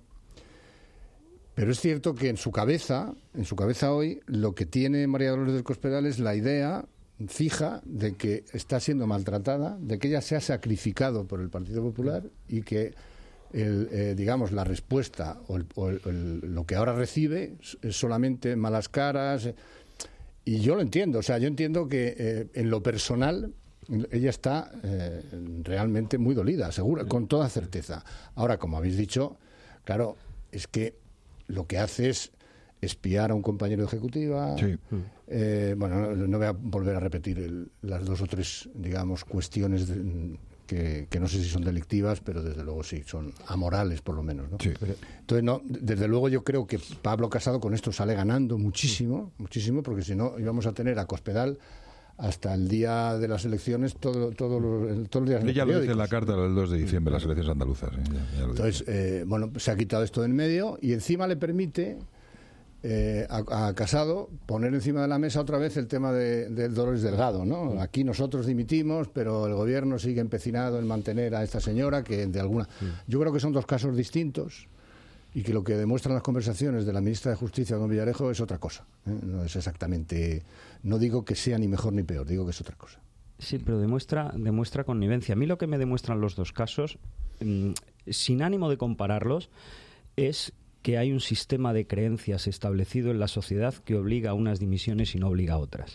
Pero es cierto que en su cabeza, en su cabeza hoy, lo que tiene María Dolores del Cospedal es la idea fija de que está siendo maltratada, de que ella se ha sacrificado por el Partido Popular y que el, eh, digamos la respuesta o, el, o el, el, lo que ahora recibe es solamente malas caras. Eh, Y yo lo entiendo, o sea, yo entiendo que eh, en lo personal ella está eh, realmente muy dolida, segura, con toda certeza. Ahora, como habéis dicho, claro, es que lo que hace es espiar a un compañero de ejecutiva. Sí. Eh, bueno, no, no voy a volver a repetir el, las dos o tres, digamos, cuestiones de, que, que no sé si son delictivas, pero desde luego sí, son amorales por lo menos, ¿no? Sí. Entonces, no, desde luego yo creo que Pablo Casado con esto sale ganando muchísimo, muchísimo, porque si no íbamos a tener a Cospedal hasta el día de las elecciones, todo, todo, todo, todo el día. Ella lo dice en la carta del dos de diciembre, las elecciones andaluzas. ¿eh? Ya, ya Entonces, eh, bueno, se ha quitado esto del medio y encima le permite eh, a, a Casado poner encima de la mesa otra vez el tema de, de Dolores Delgado, ¿no? Aquí nosotros dimitimos, pero el gobierno sigue empecinado en mantener a esta señora que de alguna... Yo creo que son dos casos distintos y que lo que demuestran las conversaciones de la ministra de Justicia con Villarejo es otra cosa, ¿eh? No es exactamente... No digo que sea ni mejor ni peor, digo que es otra cosa. Sí, pero demuestra, demuestra connivencia. A mí lo que me demuestran los dos casos, mmm, sin ánimo de compararlos, es que hay un sistema de creencias establecido en la sociedad que obliga a unas dimisiones y no obliga a otras.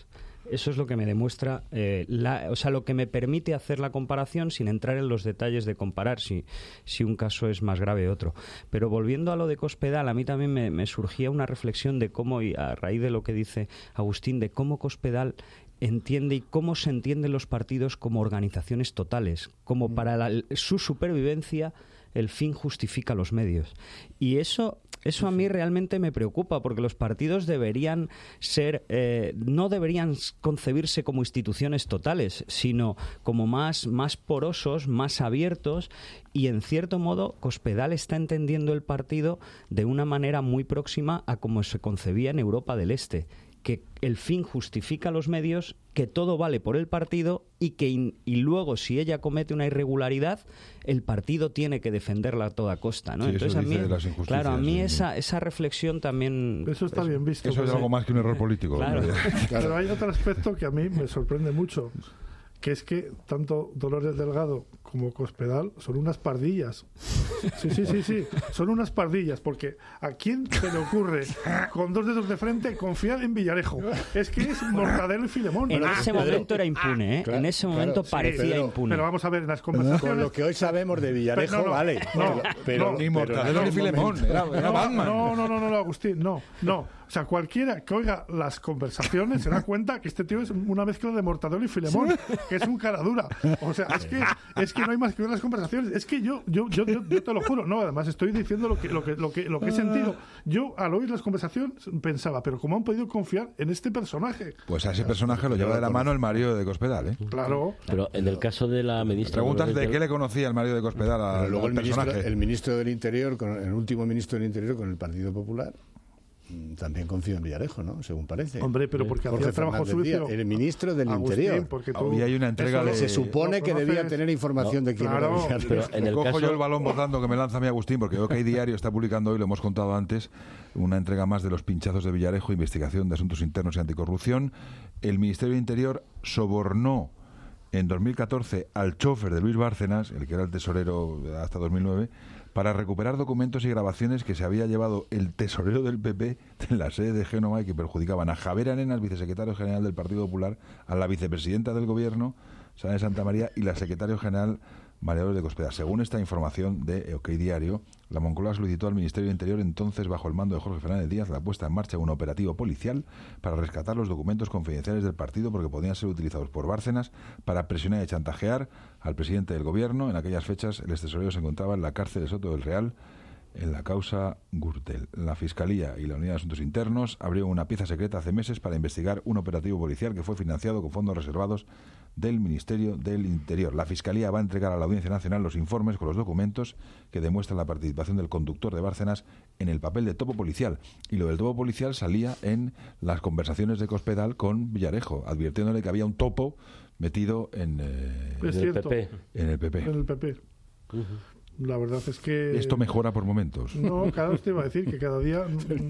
Eso es lo que me demuestra, eh, la, o sea, lo que me permite hacer la comparación sin entrar en los detalles de comparar si, si un caso es más grave o otro. Pero volviendo a lo de Cospedal, a mí también me, me surgía una reflexión de cómo, y a raíz de lo que dice Agustín, de cómo Cospedal entiende y cómo se entienden los partidos como organizaciones totales, como para la, su supervivencia el fin justifica los medios. Y eso, eso a mí realmente me preocupa, porque los partidos deberían ser, eh, no deberían concebirse como instituciones totales, sino como más, más porosos, más abiertos, y en cierto modo Cospedal está entendiendo el partido de una manera muy próxima a como se concebía en Europa del Este, que el fin justifica los medios, que todo vale por el partido y que in, y luego si ella comete una irregularidad, el partido tiene que defenderla a toda costa, ¿no? Sí, Entonces a mí, claro, a mí sí, esa esa reflexión también eso está es, bien visto. Eso es algo más que un error político. Claro. Pero hay otro aspecto que a mí me sorprende mucho, que es que tanto Dolores Delgado como Cospedal son unas pardillas. Sí, sí, sí, sí, son unas pardillas, porque ¿a quién se le ocurre con dos dedos de frente confiar en Villarejo? Es que es Mortadelo y Filemón. En ese momento era impune, ¿eh? Claro, en ese momento claro, parecía sí, pero, impune. Pero vamos a ver, en las conversaciones... Con lo que hoy sabemos de Villarejo, pero no, no, vale. No, pero, no, ni Mortadelo ni Filemón, era, era no, Batman. No, no, no, no, no, Agustín, no, no. O sea, cualquiera que oiga las conversaciones se da cuenta que este tío es una mezcla de Mortadelo y Filemón, que es un cara dura. O sea, es que, es que no hay más que ver las conversaciones. Es que yo, yo, yo, yo, yo te lo juro, no, además estoy diciendo lo que, lo que, lo que, lo que he sentido. Yo, al oír las conversaciones, pensaba, pero ¿cómo han podido confiar en este personaje? Pues a ese personaje lo lleva de la mano el marido de Cospedal, ¿eh? Claro. Pero en el caso de la ministra... Preguntas de qué le conocía el marido de Cospedal al, luego al el personaje. Ministro, el ministro del Interior, con, el último ministro del Interior con el Partido Popular, también confío en Villarejo, ¿no? Según parece. Hombre, pero porque Jorge hacía el trabajo sucio. El ministro del Agustín, Interior. Porque tú, y hay una entrega de... Se supone que debía tener información no, de quién claro, era Villarejo. Pero en el Cojo caso... yo el balón votando que me lanza mi Agustín, porque OK Diario está publicando hoy, lo hemos contado antes, una entrega más de los pinchazos de Villarejo, investigación de asuntos internos y anticorrupción. El Ministerio del Interior sobornó en dos mil catorce al chofer de Luis Bárcenas, el que era el tesorero hasta dos mil nueve, para recuperar documentos y grabaciones que se había llevado el tesorero del P P en la sede de Génova y que perjudicaban a Javier Arenas, vicesecretario general del Partido Popular, a la vicepresidenta del Gobierno, Sara de Santa María, y la secretaria general, María Dolores de Cospedal. Según esta información de OK Diario, la Moncloa solicitó al Ministerio del Interior, entonces bajo el mando de Jorge Fernández Díaz, la puesta en marcha de un operativo policial para rescatar los documentos confidenciales del partido porque podían ser utilizados por Bárcenas para presionar y chantajear al presidente del Gobierno. En aquellas fechas, el extesorero se encontraba en la cárcel de Soto del Real en la causa Gürtel. La Fiscalía y la Unidad de Asuntos Internos abrieron una pieza secreta hace meses para investigar un operativo policial que fue financiado con fondos reservados del Ministerio del Interior. La Fiscalía va a entregar a la Audiencia Nacional los informes con los documentos que demuestran la participación del conductor de Bárcenas en el papel de topo policial. Y lo del topo policial salía en las conversaciones de Cospedal con Villarejo, advirtiéndole que había un topo metido en, eh, es en, cierto, el, P P. en el P P. En el P P. Uh-huh. La verdad es que... Esto mejora por momentos. No, cada vez te iba a decir que cada día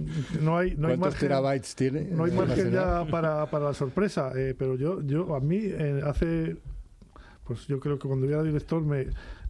no hay, no hay ¿Cuántos margen, terabytes tiene? No hay margen ya para, para la sorpresa, eh, pero yo, yo a mí eh, hace... Pues yo creo que cuando yo era director me,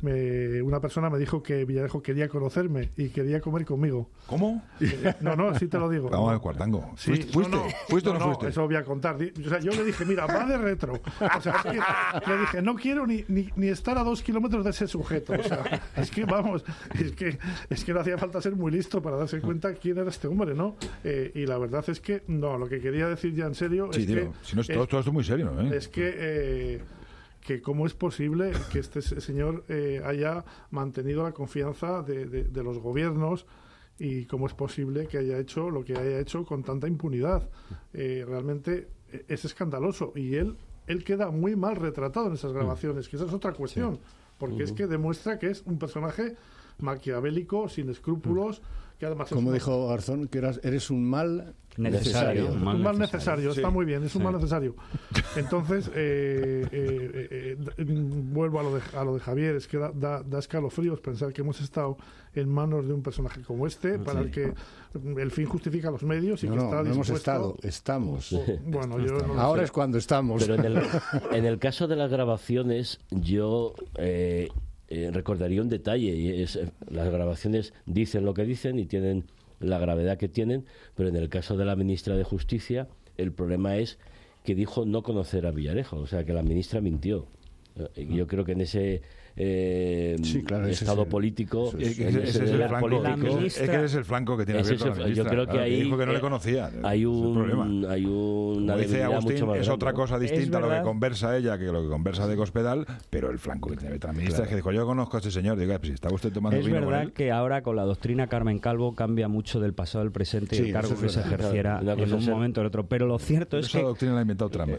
me, una persona me dijo que Villarejo quería conocerme y quería comer conmigo. ¿Cómo? Eh, no, no, sí te lo digo. Vamos al Cuartango. Sí, ¿Fuiste? ¿Fuiste, no, no, ¿Fuiste no, o no fuiste? No, eso voy a contar. O sea, yo le dije, mira, va de retro. O sea, es que le dije, no quiero ni, ni, ni estar a dos kilómetros de ese sujeto. O sea, es que vamos, es que, es que no hacía falta ser muy listo para darse cuenta quién era este hombre, ¿no? Eh, y la verdad es que, no, lo que quería decir ya en serio sí, es tío, que... Si no, es, todo, todo esto es muy serio, ¿no? ¿Eh? Es que... Eh, que cómo es posible que este señor eh, haya mantenido la confianza de, de, de los gobiernos y cómo es posible que haya hecho lo que haya hecho con tanta impunidad. Eh, realmente es escandaloso y él él queda muy mal retratado en esas grabaciones, que esa es otra cuestión, porque uh-huh. es que demuestra que es un personaje maquiavélico, sin escrúpulos, que además como es dijo Garzón, que eras, eres un mal necesario. necesario. Un mal, un mal necesario, necesario. está sí. muy bien, es un sí. mal necesario. Entonces, eh, eh, eh, eh, vuelvo a lo, de, a lo de Javier, es que da, da, da escalofríos pensar que hemos estado en manos de un personaje como este, para sí. el que el fin justifica los medios y no, que está no, no dispuesto... hemos estado, estamos. O, bueno, yo no Ahora sé. es cuando estamos. Pero en el, en el caso de las grabaciones, yo... Eh, Eh, recordaría un detalle y es eh, las grabaciones dicen lo que dicen y tienen la gravedad que tienen, pero en el caso de la ministra de Justicia el problema es que dijo no conocer a Villarejo, o sea que la ministra mintió. Yo creo que en ese eh, sí, claro, estado es el, político, es, ese, ese, ese es el flanco, político ministra, es que es el flanco que tiene abierto la ministra. Yo creo que claro, ahí dijo que no eh, le conocía. Hay un, hay una dice Agustín, mucho más es grande. Otra cosa distinta a lo que conversa ella que lo que conversa de Cospedal, pero el flanco que tiene abierto la ministra claro. es que dijo, yo conozco a este señor, digo, pues si estaba usted tomando es vino verdad con él. Que ahora con la doctrina Carmen Calvo cambia mucho del pasado al presente sí, y el cargo que se ejerciera claro, en un ser... momento o en otro, pero lo cierto es esa que esa doctrina la ha inventado Trump.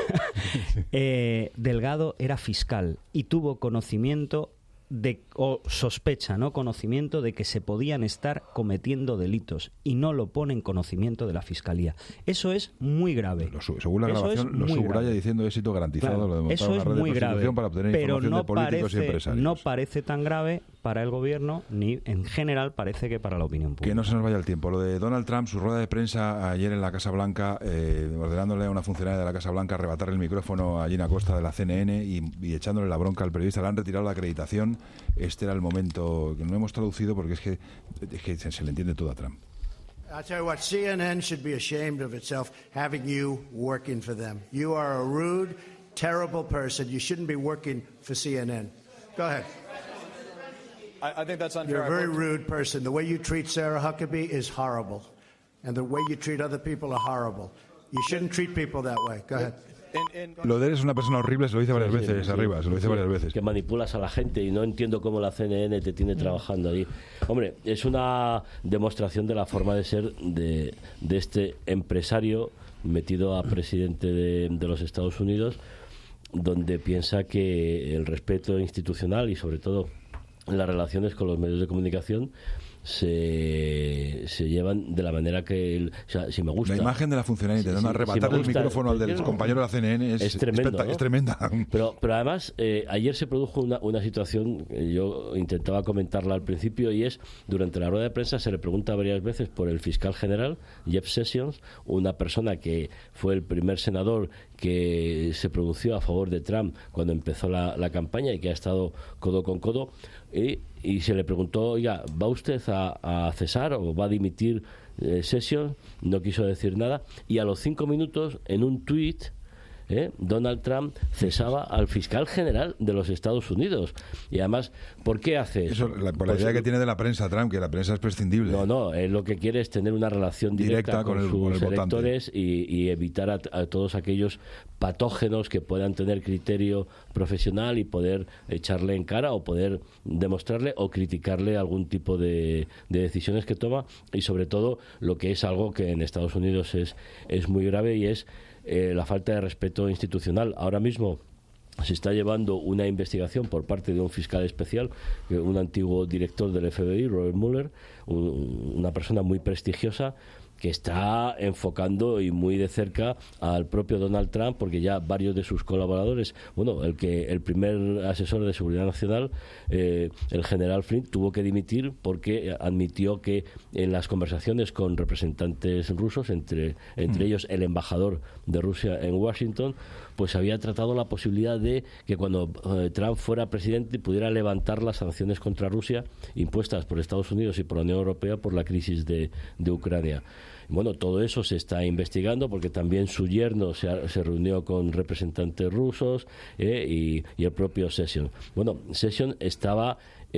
eh, Delgado era fiscal y tuvo conocimiento de, o sospecha, ¿no? Conocimiento de que se podían estar cometiendo delitos y no lo pone en conocimiento de la Fiscalía. Eso es muy grave. Lo, según la grabación, lo subraya diciendo éxito garantizado. Claro, lo demostrado eso es en la red muy de grave, para obtener pero información no de políticos parece, y empresarios. no parece tan grave para el gobierno ni en general parece que para la opinión pública. Que no se nos vaya el tiempo. Lo de Donald Trump, su rueda de prensa ayer en la Casa Blanca, eh, ordenándole a una funcionaria de la Casa Blanca arrebatar el micrófono a Gina Costa de la C N N y, y echándole la bronca al periodista. Le han retirado la acreditación. Este era el momento que no hemos traducido porque es que, es que se, se le entiende todo a Trump. I'll tell you what, C N N should be ashamed of itself having you working for them. You are a rude, terrible person. You shouldn't be working for C N N. Go ahead. I, I think that's unfair. You're a very rude person. The way you treat Sarah Huckabee is horrible. And the way you treat other people are horrible. You shouldn't treat people that way. Go ahead. Lo de él es una persona horrible, se lo dice varias sí, veces sí, arriba, se lo dice sí, varias veces. Que manipulas a la gente y no entiendo cómo la C N N te tiene trabajando ahí. Hombre, es una demostración de la forma de ser de, de este empresario metido a presidente de, de los Estados Unidos, donde piensa que el respeto institucional y sobre todo las relaciones con los medios de comunicación se, se llevan de la manera que él, o sea, si me gusta la imagen de la funcionaria intentando sí, sí, arrebatar si el micrófono al del yo, compañero de la C N N es, es, tremendo, es, ¿no? es tremenda pero, pero además eh, ayer se produjo una, una situación que yo intentaba comentarla al principio y es, durante la rueda de prensa se le pregunta varias veces por el fiscal general Jeff Sessions, una persona que fue el primer senador que se pronunció a favor de Trump cuando empezó la, la campaña y que ha estado codo con codo. Y, y se le preguntó, oiga, ¿va usted a, a cesar o va a dimitir eh, Sessions? No quiso decir nada y a los cinco minutos en un tuit ¿eh? Donald Trump cesaba al fiscal general de los Estados Unidos. Y además, ¿por qué hace eso? eso la, por la pues, idea que tiene de la prensa Trump, que la prensa es prescindible. No, no, él lo que quiere es tener una relación directa, directa con, con el, sus con el electores y, y evitar a, a todos aquellos patógenos que puedan tener criterio profesional y poder echarle en cara o poder demostrarle o criticarle algún tipo de, de decisiones que toma, y sobre todo lo que es algo que en Estados Unidos es, es muy grave, y es eh, la falta de respeto institucional. Ahora mismo se está llevando una investigación por parte de un fiscal especial, un antiguo director del F B I, Robert Mueller, un, una persona muy prestigiosa, que está enfocando y muy de cerca al propio Donald Trump, porque ya varios de sus colaboradores, bueno, el que el primer asesor de seguridad nacional, eh, el general Flynn, tuvo que dimitir porque admitió que en las conversaciones con representantes rusos, entre, entre mm. ellos el embajador de Rusia en Washington, pues había tratado la posibilidad de que cuando eh, Trump fuera presidente pudiera levantar las sanciones contra Rusia impuestas por Estados Unidos y por la Unión Europea por la crisis de, de Ucrania. Bueno, todo eso se está investigando porque también su yerno se, ha, se reunió con representantes rusos eh, y, y el propio Sessions. Bueno, Sessions estaba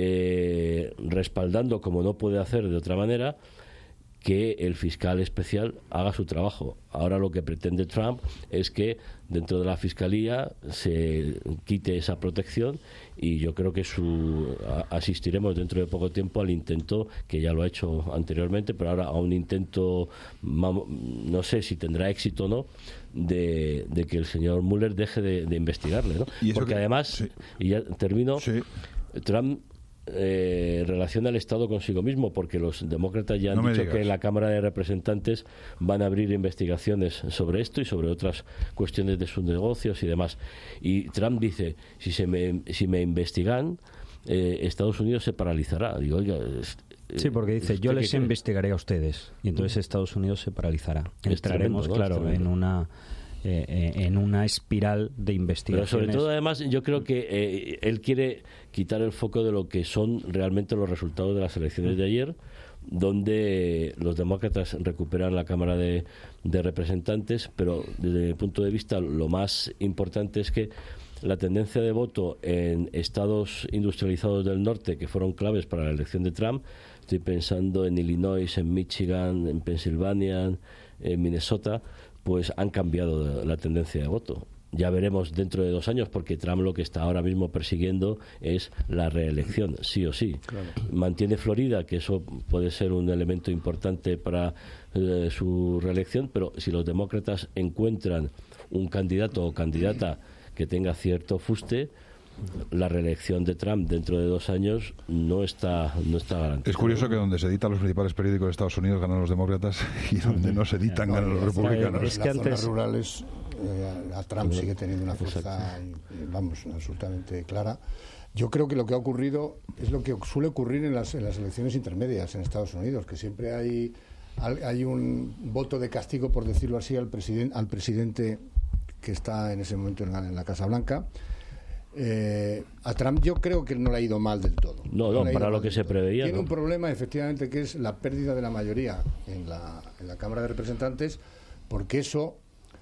eh, respaldando, como no puede hacer de otra manera, que el fiscal especial haga su trabajo. Ahora lo que pretende Trump es que dentro de la fiscalía se quite esa protección, y yo creo que su, a, asistiremos dentro de poco tiempo al intento, que ya lo ha hecho anteriormente, pero ahora a un intento, no sé si tendrá éxito o no, de, de que el señor Mueller deje de, de investigarle, ¿no? Porque que, además, sí. y ya termino, sí. Trump Eh, relaciona el Estado consigo mismo, porque los demócratas ya han no dicho que en la Cámara de Representantes van a abrir investigaciones sobre esto y sobre otras cuestiones de sus negocios y demás, y Trump dice, si se me, si me investigan eh, Estados Unidos se paralizará. Digo, oiga, sí, porque dice, yo les investigaré a ustedes, y entonces Estados Unidos se paralizará. Entraremos, ¿no? Claro, en una Eh, en una espiral de investigaciones. Pero sobre todo, además, yo creo que eh, él quiere quitar el foco de lo que son realmente los resultados de las elecciones de ayer, donde los demócratas recuperan la Cámara de, de Representantes, pero desde mi punto de vista lo más importante es que la tendencia de voto en estados industrializados del norte, que fueron claves para la elección de Trump, estoy pensando en Illinois, en Michigan, en Pensilvania, en Minnesota, pues han cambiado la tendencia de voto. Ya veremos dentro de dos años, porque Trump lo que está ahora mismo persiguiendo es la reelección, sí o sí. Claro. Mantiene Florida, que eso puede ser un elemento importante para eh, su reelección, pero si los demócratas encuentran un candidato o candidata que tenga cierto fuste, la reelección de Trump dentro de dos años no está no está garantizada. Es curioso que donde se editan los principales periódicos de Estados Unidos ganan los demócratas y donde no se editan no, ganan los republicanos. Es que en las zonas rurales eh, a Trump sigue teniendo una fuerza, vamos, absolutamente clara. Yo creo que lo que ha ocurrido es lo que suele ocurrir en las, en las elecciones intermedias en Estados Unidos, que siempre hay hay un voto de castigo, por decirlo así, al presidente al presidente que está en ese momento en la, en la Casa Blanca. Eh, a Trump yo creo que no le ha ido mal del todo. No, no, no para lo que se preveía. Tiene no. un problema, efectivamente, que es la pérdida de la mayoría en la, en la Cámara de Representantes, porque eso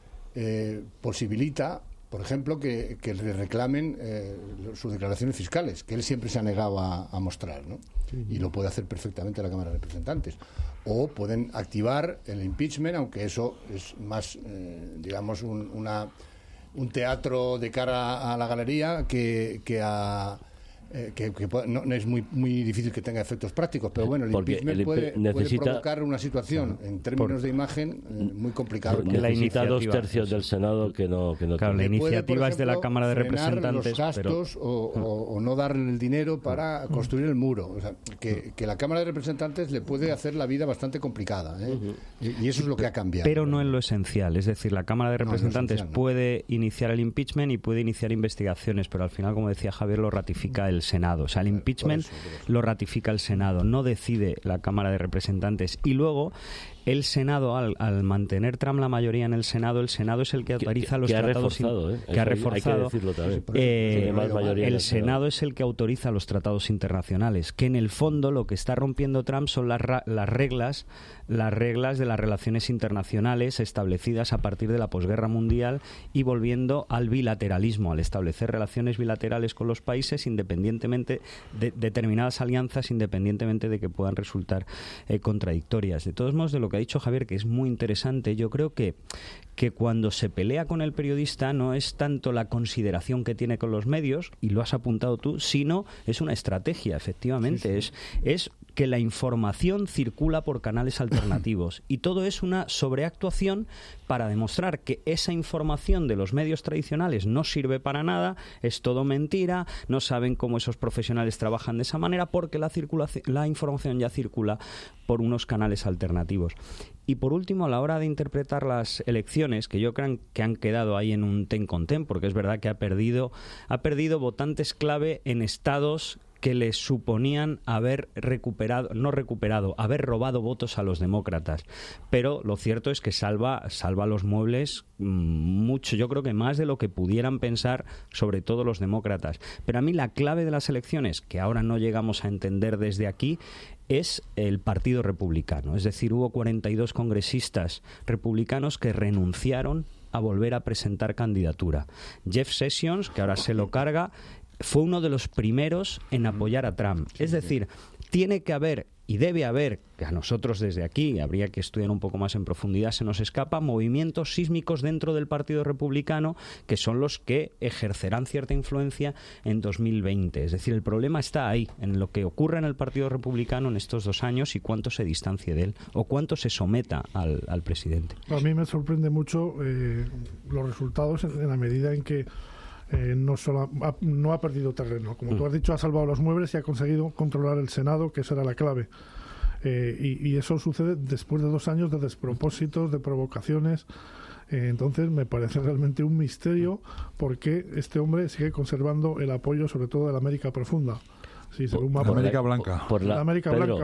eh, posibilita, por ejemplo, que, que le reclamen eh, sus declaraciones fiscales, que él siempre se ha negado a, a mostrar, ¿no? Sí. Y lo puede hacer perfectamente la Cámara de Representantes. O pueden activar el impeachment, aunque eso es más, eh, digamos, un, una, un teatro de cara a la galería que, que a... Eh, que, que no, no es muy muy difícil que tenga efectos prácticos, pero bueno, el porque impeachment el puede, necesita, puede provocar una situación en términos por, de imagen eh, muy complicada. Porque la necesita dos tercios del Senado que no que no claro, la iniciativa es de la Cámara de Representantes, los gastos pero... o, o, o no darle el dinero para construir el muro, o sea, que, que la Cámara de Representantes le puede hacer la vida bastante complicada, ¿eh? y, y eso es lo que ha cambiado. Pero no en lo esencial, es decir, la Cámara de Representantes no, no puede iniciar el impeachment y puede iniciar investigaciones, pero al final, como decía Javier, lo ratifica el Senado, o sea, el impeachment por eso, por eso. lo ratifica el Senado, no decide la Cámara de Representantes. Y luego el Senado, al, al mantener Trump la mayoría en el Senado, el Senado es el que autoriza que, los que tratados ha reforzado, ¿eh? que ha reforzado. Hay que decirlo también. Eh, el, el Senado es el que autoriza los tratados internacionales, que en el fondo lo que está rompiendo Trump son las, las reglas las reglas de las relaciones internacionales establecidas a partir de la posguerra mundial y volviendo al bilateralismo, al establecer relaciones bilaterales con los países independientemente de determinadas alianzas, independientemente de que puedan resultar eh, contradictorias. De todos modos, de lo que ha dicho Javier, que es muy interesante, yo creo que, que cuando se pelea con el periodista no es tanto la consideración que tiene con los medios, y lo has apuntado tú, sino es una estrategia, efectivamente, sí, sí. es es que la información circula por canales alternativos y todo es una sobreactuación para demostrar que esa información de los medios tradicionales no sirve para nada, es todo mentira, no saben cómo esos profesionales trabajan de esa manera porque la, circulación, la información ya circula por unos canales alternativos. Y por último, a la hora de interpretar las elecciones, que yo creo que han quedado ahí en un ten con ten, porque es verdad que ha perdido, ha perdido votantes clave en estados que les suponían haber recuperado, no recuperado, haber robado votos a los demócratas. Pero lo cierto es que salva, salva los muebles mucho, yo creo que más de lo que pudieran pensar, sobre todo los demócratas. Pero a mí la clave de las elecciones, que ahora no llegamos a entender desde aquí, es el Partido Republicano. Es decir, hubo cuarenta y dos congresistas republicanos que renunciaron a volver a presentar candidatura. Jeff Sessions, que ahora se lo carga, fue uno de los primeros en apoyar a Trump. Es decir, tiene que haber y debe haber, que a nosotros desde aquí habría que estudiar un poco más en profundidad, se nos escapa, movimientos sísmicos dentro del Partido Republicano que son los que ejercerán cierta influencia en dos mil veinte. Es decir, el problema está ahí, en lo que ocurre en el Partido Republicano en estos dos años y cuánto se distancie de él o cuánto se someta al, al presidente. A mí me sorprende mucho eh, los resultados en, en la medida en que Eh, no, solo ha, no ha perdido terreno. Como mm. tú has dicho, ha salvado los muebles y ha conseguido controlar el Senado, que esa era la clave. Eh, y, y eso sucede después de dos años de despropósitos, de provocaciones. Eh, entonces me parece realmente un misterio por qué este hombre sigue conservando el apoyo, sobre todo de la América profunda. Sí, según por, mapa, América Blanca. Por la, la América Pedro, Blanca.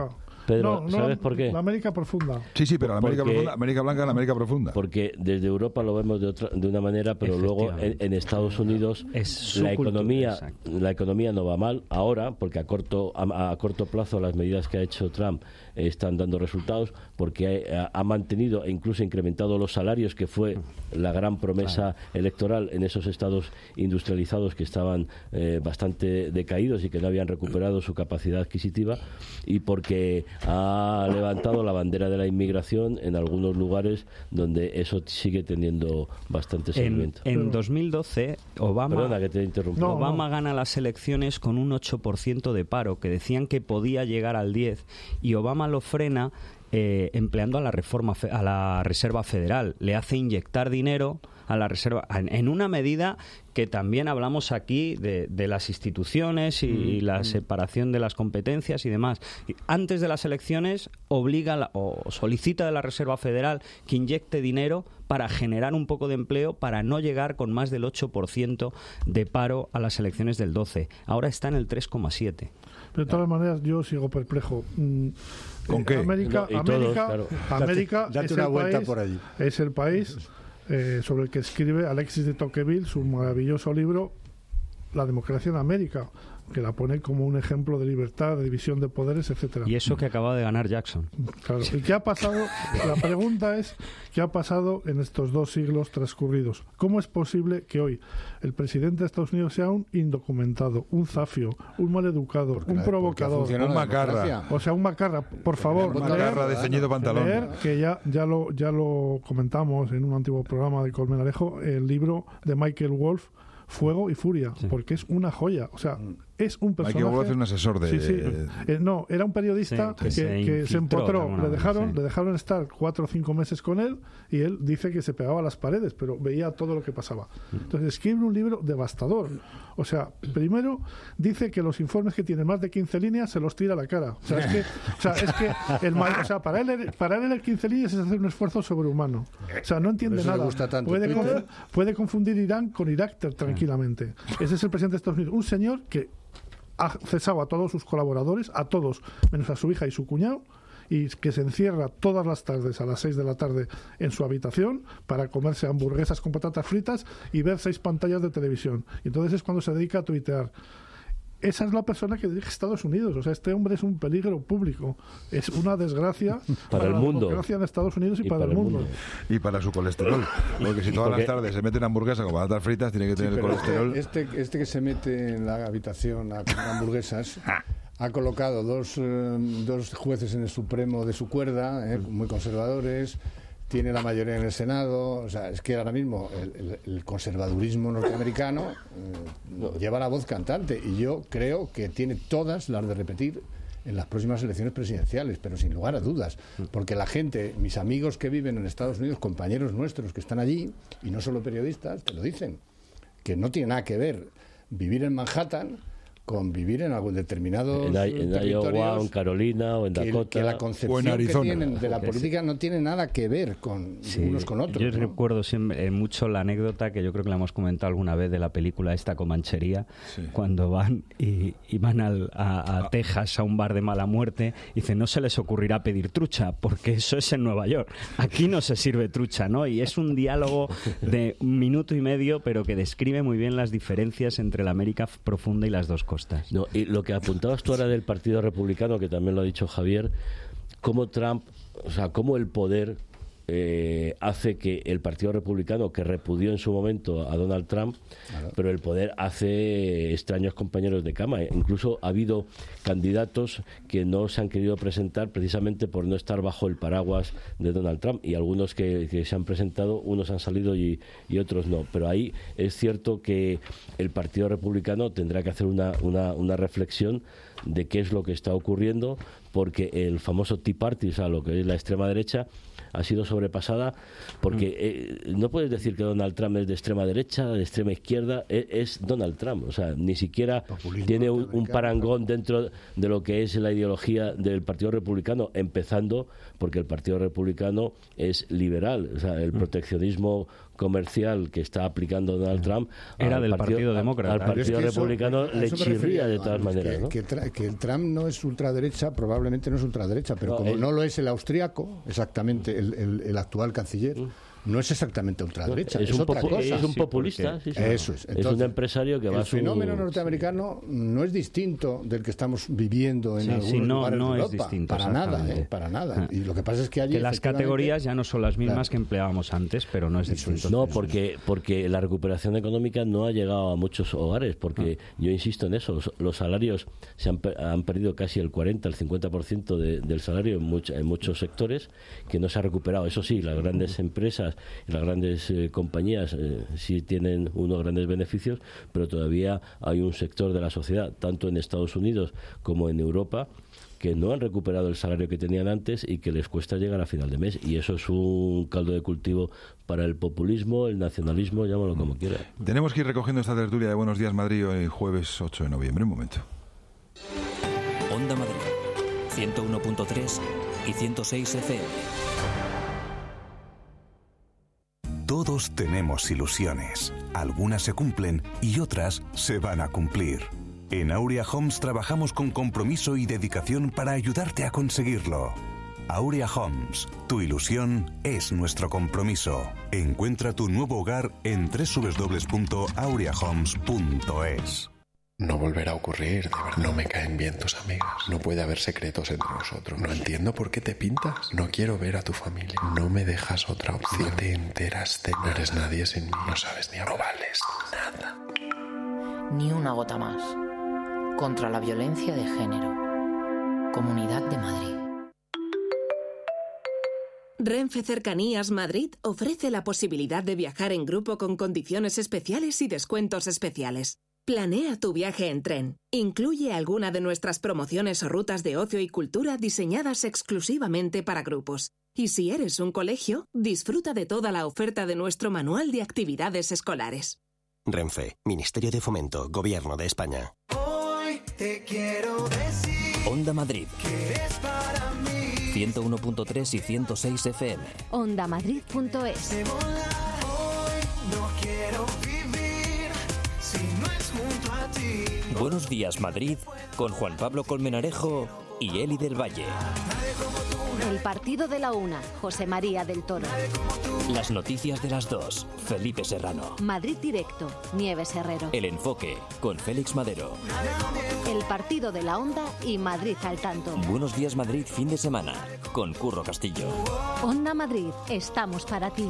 Pedro, no, ¿sabes no, por qué? La América profunda. Sí, sí, pero la América, Porque- profunda, América Blanca es la América profunda. Porque desde Europa lo vemos de otra, de una manera, pero luego en, en Estados Unidos Es su la cultura, economía exacto. la economía no va mal ahora, porque a corto a, a corto plazo las medidas que ha hecho Trump eh, están dando resultados, porque ha, ha mantenido e incluso incrementado los salarios, que fue la gran promesa electoral en esos estados industrializados que estaban eh, bastante decaídos y que no habían recuperado su capacidad adquisitiva, y porque ha levantado la bandera de la inmigración en algunos lugares donde eso sigue teniendo bastante En, seguimiento. en dos mil doce, Obama, Perdona que te interrumpa. No, Obama no. gana las elecciones con un ocho por ciento de paro, que decían que podía llegar al diez por ciento, y Obama lo frena eh, empleando a la reforma fe- a la Reserva Federal. Le hace inyectar dinero a la Reserva en, en una medida que también hablamos aquí de, de las instituciones y, y la separación de las competencias y demás. Y antes de las elecciones obliga a la- o solicita de la Reserva Federal que inyecte dinero para generar un poco de empleo, para no llegar con más del ocho por ciento de paro a las elecciones del doce. Ahora está en el tres coma siete. Pero de todas maneras, yo sigo perplejo. Mm, ¿Con eh, qué? América, No, y todos, América, claro. América Date- date es, una el vuelta país, por allí. es el país eh, sobre el que escribe Alexis de Tocqueville su maravilloso libro La democracia en América, que la pone como un ejemplo de libertad, de división de poderes, etcétera. Y eso que acaba de ganar Jackson. Claro. ¿Y qué ha pasado? La pregunta es, ¿qué ha pasado en estos dos siglos transcurridos? ¿Cómo es posible que hoy el presidente de Estados Unidos sea un indocumentado, un zafio, un maleducado, Porque un la- porque ha provocador? funcionado un la macarra. democracia. O sea, un macarra, por favor, Un leer- macarra de ceñido pantalón. leer, que ya, ya, lo, ya lo comentamos en un antiguo programa de Colmenarejo, el libro de Michael Wolff, Fuego y Furia, porque es una joya. O sea, es un personaje... Michael Wolff es un asesor de... Sí, sí. Eh, no, era un periodista Sí, que que, se que se infiltró de empotró. alguna Le manera, dejaron, sí. le dejaron estar cuatro o cinco meses con él y él dice que se pegaba a las paredes, pero veía todo lo que pasaba. Entonces escribe un libro devastador. O sea, primero dice que los informes que tienen más de quince líneas se los tira a la cara. O sea, es que, o sea, es que el, ma- o sea, para, él, leer- para él leer quince líneas es hacer un esfuerzo sobrehumano. O sea, no entiende Por eso le nada. gusta tanto Puede, Twitter. confu- puede confundir Irán con Irak ter- tranquilamente. Ese es el presidente de Estados Unidos. Un señor que ha cesado a todos sus colaboradores, a todos, menos a su hija y su cuñado, y que se encierra todas las tardes a las seis de la tarde en su habitación para comerse hamburguesas con patatas fritas y ver seis pantallas de televisión. Y entonces es cuando se dedica a tuitear. Esa es la persona que dirige Estados Unidos. O sea, este hombre es un peligro público. Es una desgracia Para el la mundo. democracia en Estados Unidos y, Y para, para el el mundo. mundo. Y para su colesterol. Porque si todas Porque- las tardes se meten hamburguesa con patatas fritas, tiene que Sí, tener el pero colesterol. este, este, este que se mete en la habitación a comer hamburguesas ha colocado dos, eh, dos jueces en el Supremo de su cuerda, eh, muy conservadores, tiene la mayoría en el Senado. O sea, es que ahora mismo el, el- el conservadurismo norteamericano eh, lleva la voz cantante, y yo creo que tiene todas las de repetir en las próximas elecciones presidenciales, pero sin lugar a dudas, porque la gente, mis amigos que viven en Estados Unidos, compañeros nuestros que están allí, y no solo periodistas, te lo dicen, que no tiene nada que ver vivir en Manhattan con vivir en algún determinado En, I- en Iowa, o en Carolina, o en que, Dakota. que la O en concepción que Arizona. tienen de la Que política no tiene nada que ver con Sí, unos con otros. Yo ¿no? recuerdo siempre eh, mucho la anécdota que yo creo que la hemos comentado alguna vez de la película esta Comanchería, cuando van y, y van al- a, a Texas a un bar de mala muerte y dicen, no se les ocurrirá pedir trucha porque eso es en Nueva York. Aquí no se sirve trucha, ¿no? Y es un diálogo de un minuto y medio, pero que describe muy bien las diferencias entre la América f- profunda y las dos costas. No, y lo que apuntabas tú ahora del Partido Republicano, que también lo ha dicho Javier, cómo Trump, o sea, cómo el poder eh, hace que el Partido Republicano, que repudió en su momento a Donald Trump, claro, pero el poder hace extraños compañeros de cama. Incluso ha habido candidatos que no se han querido presentar precisamente por no estar bajo el paraguas de Donald Trump, y algunos que, que se han presentado, unos han salido y, y otros no. Pero ahí es cierto que el Partido Republicano tendrá que hacer una, una, una reflexión de qué es lo que está ocurriendo, porque el famoso Tea Party, o sea, lo que es la extrema derecha, ha sido sobrepasada, porque eh, no puedes decir que Donald Trump es de extrema derecha, de extrema izquierda, es, es Donald Trump, o sea, ni siquiera Populismo tiene un, un parangón dentro de lo que es la ideología del Partido Republicano, empezando porque el Partido Republicano es liberal, o sea, el proteccionismo comercial que está aplicando Donald Trump era al del partido, Partido Demócrata. Al Partido Es que eso- Republicano a le eso me chirría refería, de todas vamos, maneras, que, ¿no? que, tra- que el Trump no es ultraderecha, probablemente no es ultraderecha, pero No, como es- no lo es el austriaco, exactamente, el, el- el actual canciller, no es exactamente ultraderecha, es, es, un otra popu- cosa. es un Sí, populista, porque- sí, sí. Eso es. Es un Entonces, empresario que va el a su... fenómeno norteamericano no es distinto del que estamos viviendo en Sí, algunos sí, no, lugares no de es Europa. distinto, Para nada, exactamente. eh, para nada. Y lo que pasa es que allí Que las efectivamente, categorías ya no son las mismas Claro. que empleábamos antes, pero no es distinto. No, porque, porque la recuperación económica no ha llegado a muchos hogares, porque yo insisto en eso, los, los salarios se han, pe- han perdido casi el cuarenta, el cincuenta por ciento de, del salario en, much- en muchos sectores, que no se ha recuperado. Eso sí, las grandes empresas y las grandes eh, compañías eh, sí tienen unos grandes beneficios, pero todavía hay un sector de la sociedad, tanto en Estados Unidos como en Europa, que no han recuperado el salario que tenían antes y que les cuesta llegar a final de mes. Y eso es un caldo de cultivo para el populismo, el nacionalismo, llámalo como quiera. Tenemos que ir recogiendo esta tertulia de Buenos Días Madrid hoy jueves ocho de noviembre. Un momento. Onda Madrid, ciento uno punto tres y ciento seis F M. Todos tenemos ilusiones. Algunas se cumplen y otras se van a cumplir. En Aurea Homes trabajamos con compromiso y dedicación para ayudarte a conseguirlo. Aurea Homes, tu ilusión es nuestro compromiso. Encuentra tu nuevo hogar en doble u doble u doble u punto aurea homes punto es. No volverá a ocurrir, de verdad. No me caen bien tus amigas. No puede haber secretos entre nosotros. No entiendo por qué te pintas. No quiero ver a tu familia. No me dejas otra opción. No te enteras de... No eres nadie sin mí. No sabes ni hablar. No vales nada. Ni una gota más. Contra la violencia de género. Comunidad de Madrid. Renfe Cercanías Madrid ofrece la posibilidad de viajar en grupo con condiciones especiales y descuentos especiales. Planea tu viaje en tren. Incluye alguna de nuestras promociones o rutas de ocio y cultura diseñadas exclusivamente para grupos. Y si eres un colegio, disfruta de toda la oferta de nuestro manual de actividades escolares. Renfe, Ministerio de Fomento, Gobierno de España. Hoy te quiero decir Onda Madrid, que eres para mí. ciento uno punto tres y ciento seis F M. Ondamadrid punto es. De volar, hoy no quiero vivir si no es junto a ti. Buenos días Madrid, con Juan Pablo Colmenarejo y Eli del Valle. El partido de la una, José María del Toro. Las noticias de las dos, Felipe Serrano. Madrid Directo, Nieves Herrero. El enfoque, con Félix Madero. El partido de la Onda y Madrid al tanto. Buenos días Madrid, fin de semana, con Curro Castillo. Onda Madrid, estamos para ti.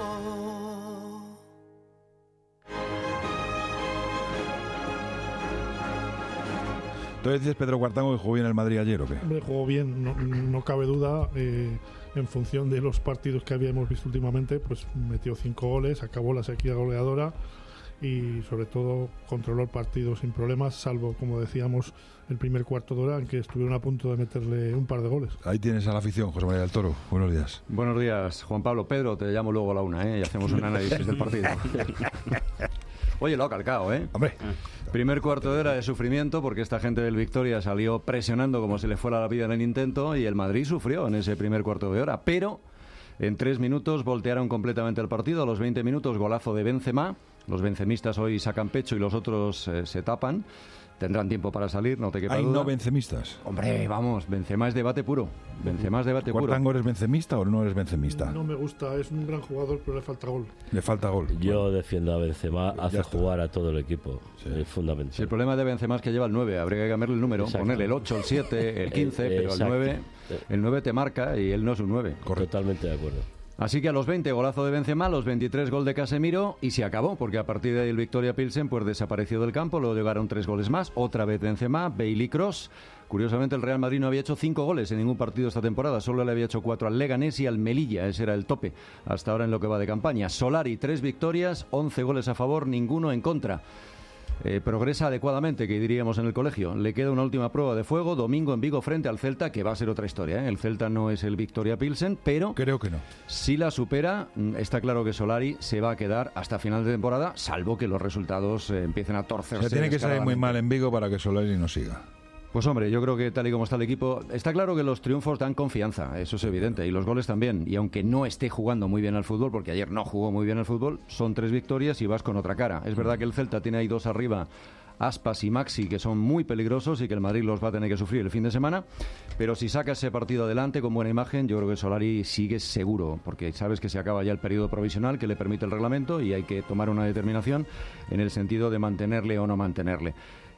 Entonces dices, Pedro Cuartango, que jugó bien el Madrid ayer, ¿o qué? Hombre, jugó bien, no, no cabe duda. Eh, en función de los partidos que habíamos visto últimamente, pues metió cinco goles, acabó la sequía goleadora y sobre todo controló el partido sin problemas, salvo, como decíamos, el primer cuarto de hora en que estuvieron a punto de meterle un par de goles. Ahí tienes a la afición, José María del Toro. Buenos días. Buenos días, Juan Pablo. Pedro, te llamo luego a la una, ¿eh? Y hacemos un análisis del partido. Oye, lo ha calcado, ¿eh? Hombre. Primer cuarto de hora de sufrimiento porque esta gente del Victoria salió presionando como si le fuera la vida en el intento y el Madrid sufrió en ese primer cuarto de hora. Pero en tres minutos voltearon completamente el partido. A los veinte minutos, golazo de Benzema. Los bencemistas hoy sacan pecho y los otros eh, se tapan. Tendrán tiempo para salir, no te quepa ¿Hay duda. no bencemistas? Hombre, vamos, Benzema es debate puro. Benzema es debate puro. ¿Cuartango eres bencemista o no eres bencemista? No me gusta, es un gran jugador, pero le falta gol. Le falta gol. Yo defiendo a Benzema, Ya hace está. jugar a todo el equipo. Es fundamental. Si el problema de Benzema es que lleva el nueve, habría que cambiarle el número, Exacto. ponerle el ocho, el siete, el quince, Eh, pero el exacto. nueve, el nueve te marca y él no es un nueve. Totalmente de acuerdo. Así que a los veinte, golazo de Benzema, a los veintitrés, gol de Casemiro y se acabó, porque a partir de ahí el Victoria Pilsen pues desapareció del campo, luego llegaron tres goles más, otra vez Benzema, Bale y Kroos. Curiosamente el Real Madrid no había hecho cinco goles en ningún partido esta temporada, solo le había hecho cuatro al Leganés y al Melilla, ese era el tope hasta ahora en lo que va de campaña. Solari, tres victorias, once goles a favor, ninguno en contra. Eh, progresa adecuadamente, que diríamos en el colegio. Le queda una última prueba de fuego, domingo en Vigo frente al Celta, que va a ser otra historia, ¿eh? El Celta no es el Victoria Pilsen, pero creo que no. Si la supera, mm, está claro que Solari se va a quedar hasta final de temporada, salvo que los resultados eh, empiecen a O torcerse. sea, tiene que salir muy descaradamente. mal en Vigo para que Solari no siga. Pues hombre, yo creo que tal y como está el equipo, está claro que los triunfos dan confianza, eso es evidente, y los goles también. Y aunque no esté jugando muy bien al fútbol, porque ayer no jugó muy bien al fútbol, son tres victorias y vas con otra cara. Es verdad que el Celta tiene ahí dos arriba, Aspas y Maxi, que son muy peligrosos y que el Madrid los va a tener que sufrir el fin de semana, pero si saca ese partido adelante con buena imagen, yo creo que Solari sigue seguro, porque sabes que se acaba ya el periodo provisional que le permite el reglamento y hay que tomar una determinación en el sentido de mantenerle o no mantenerle.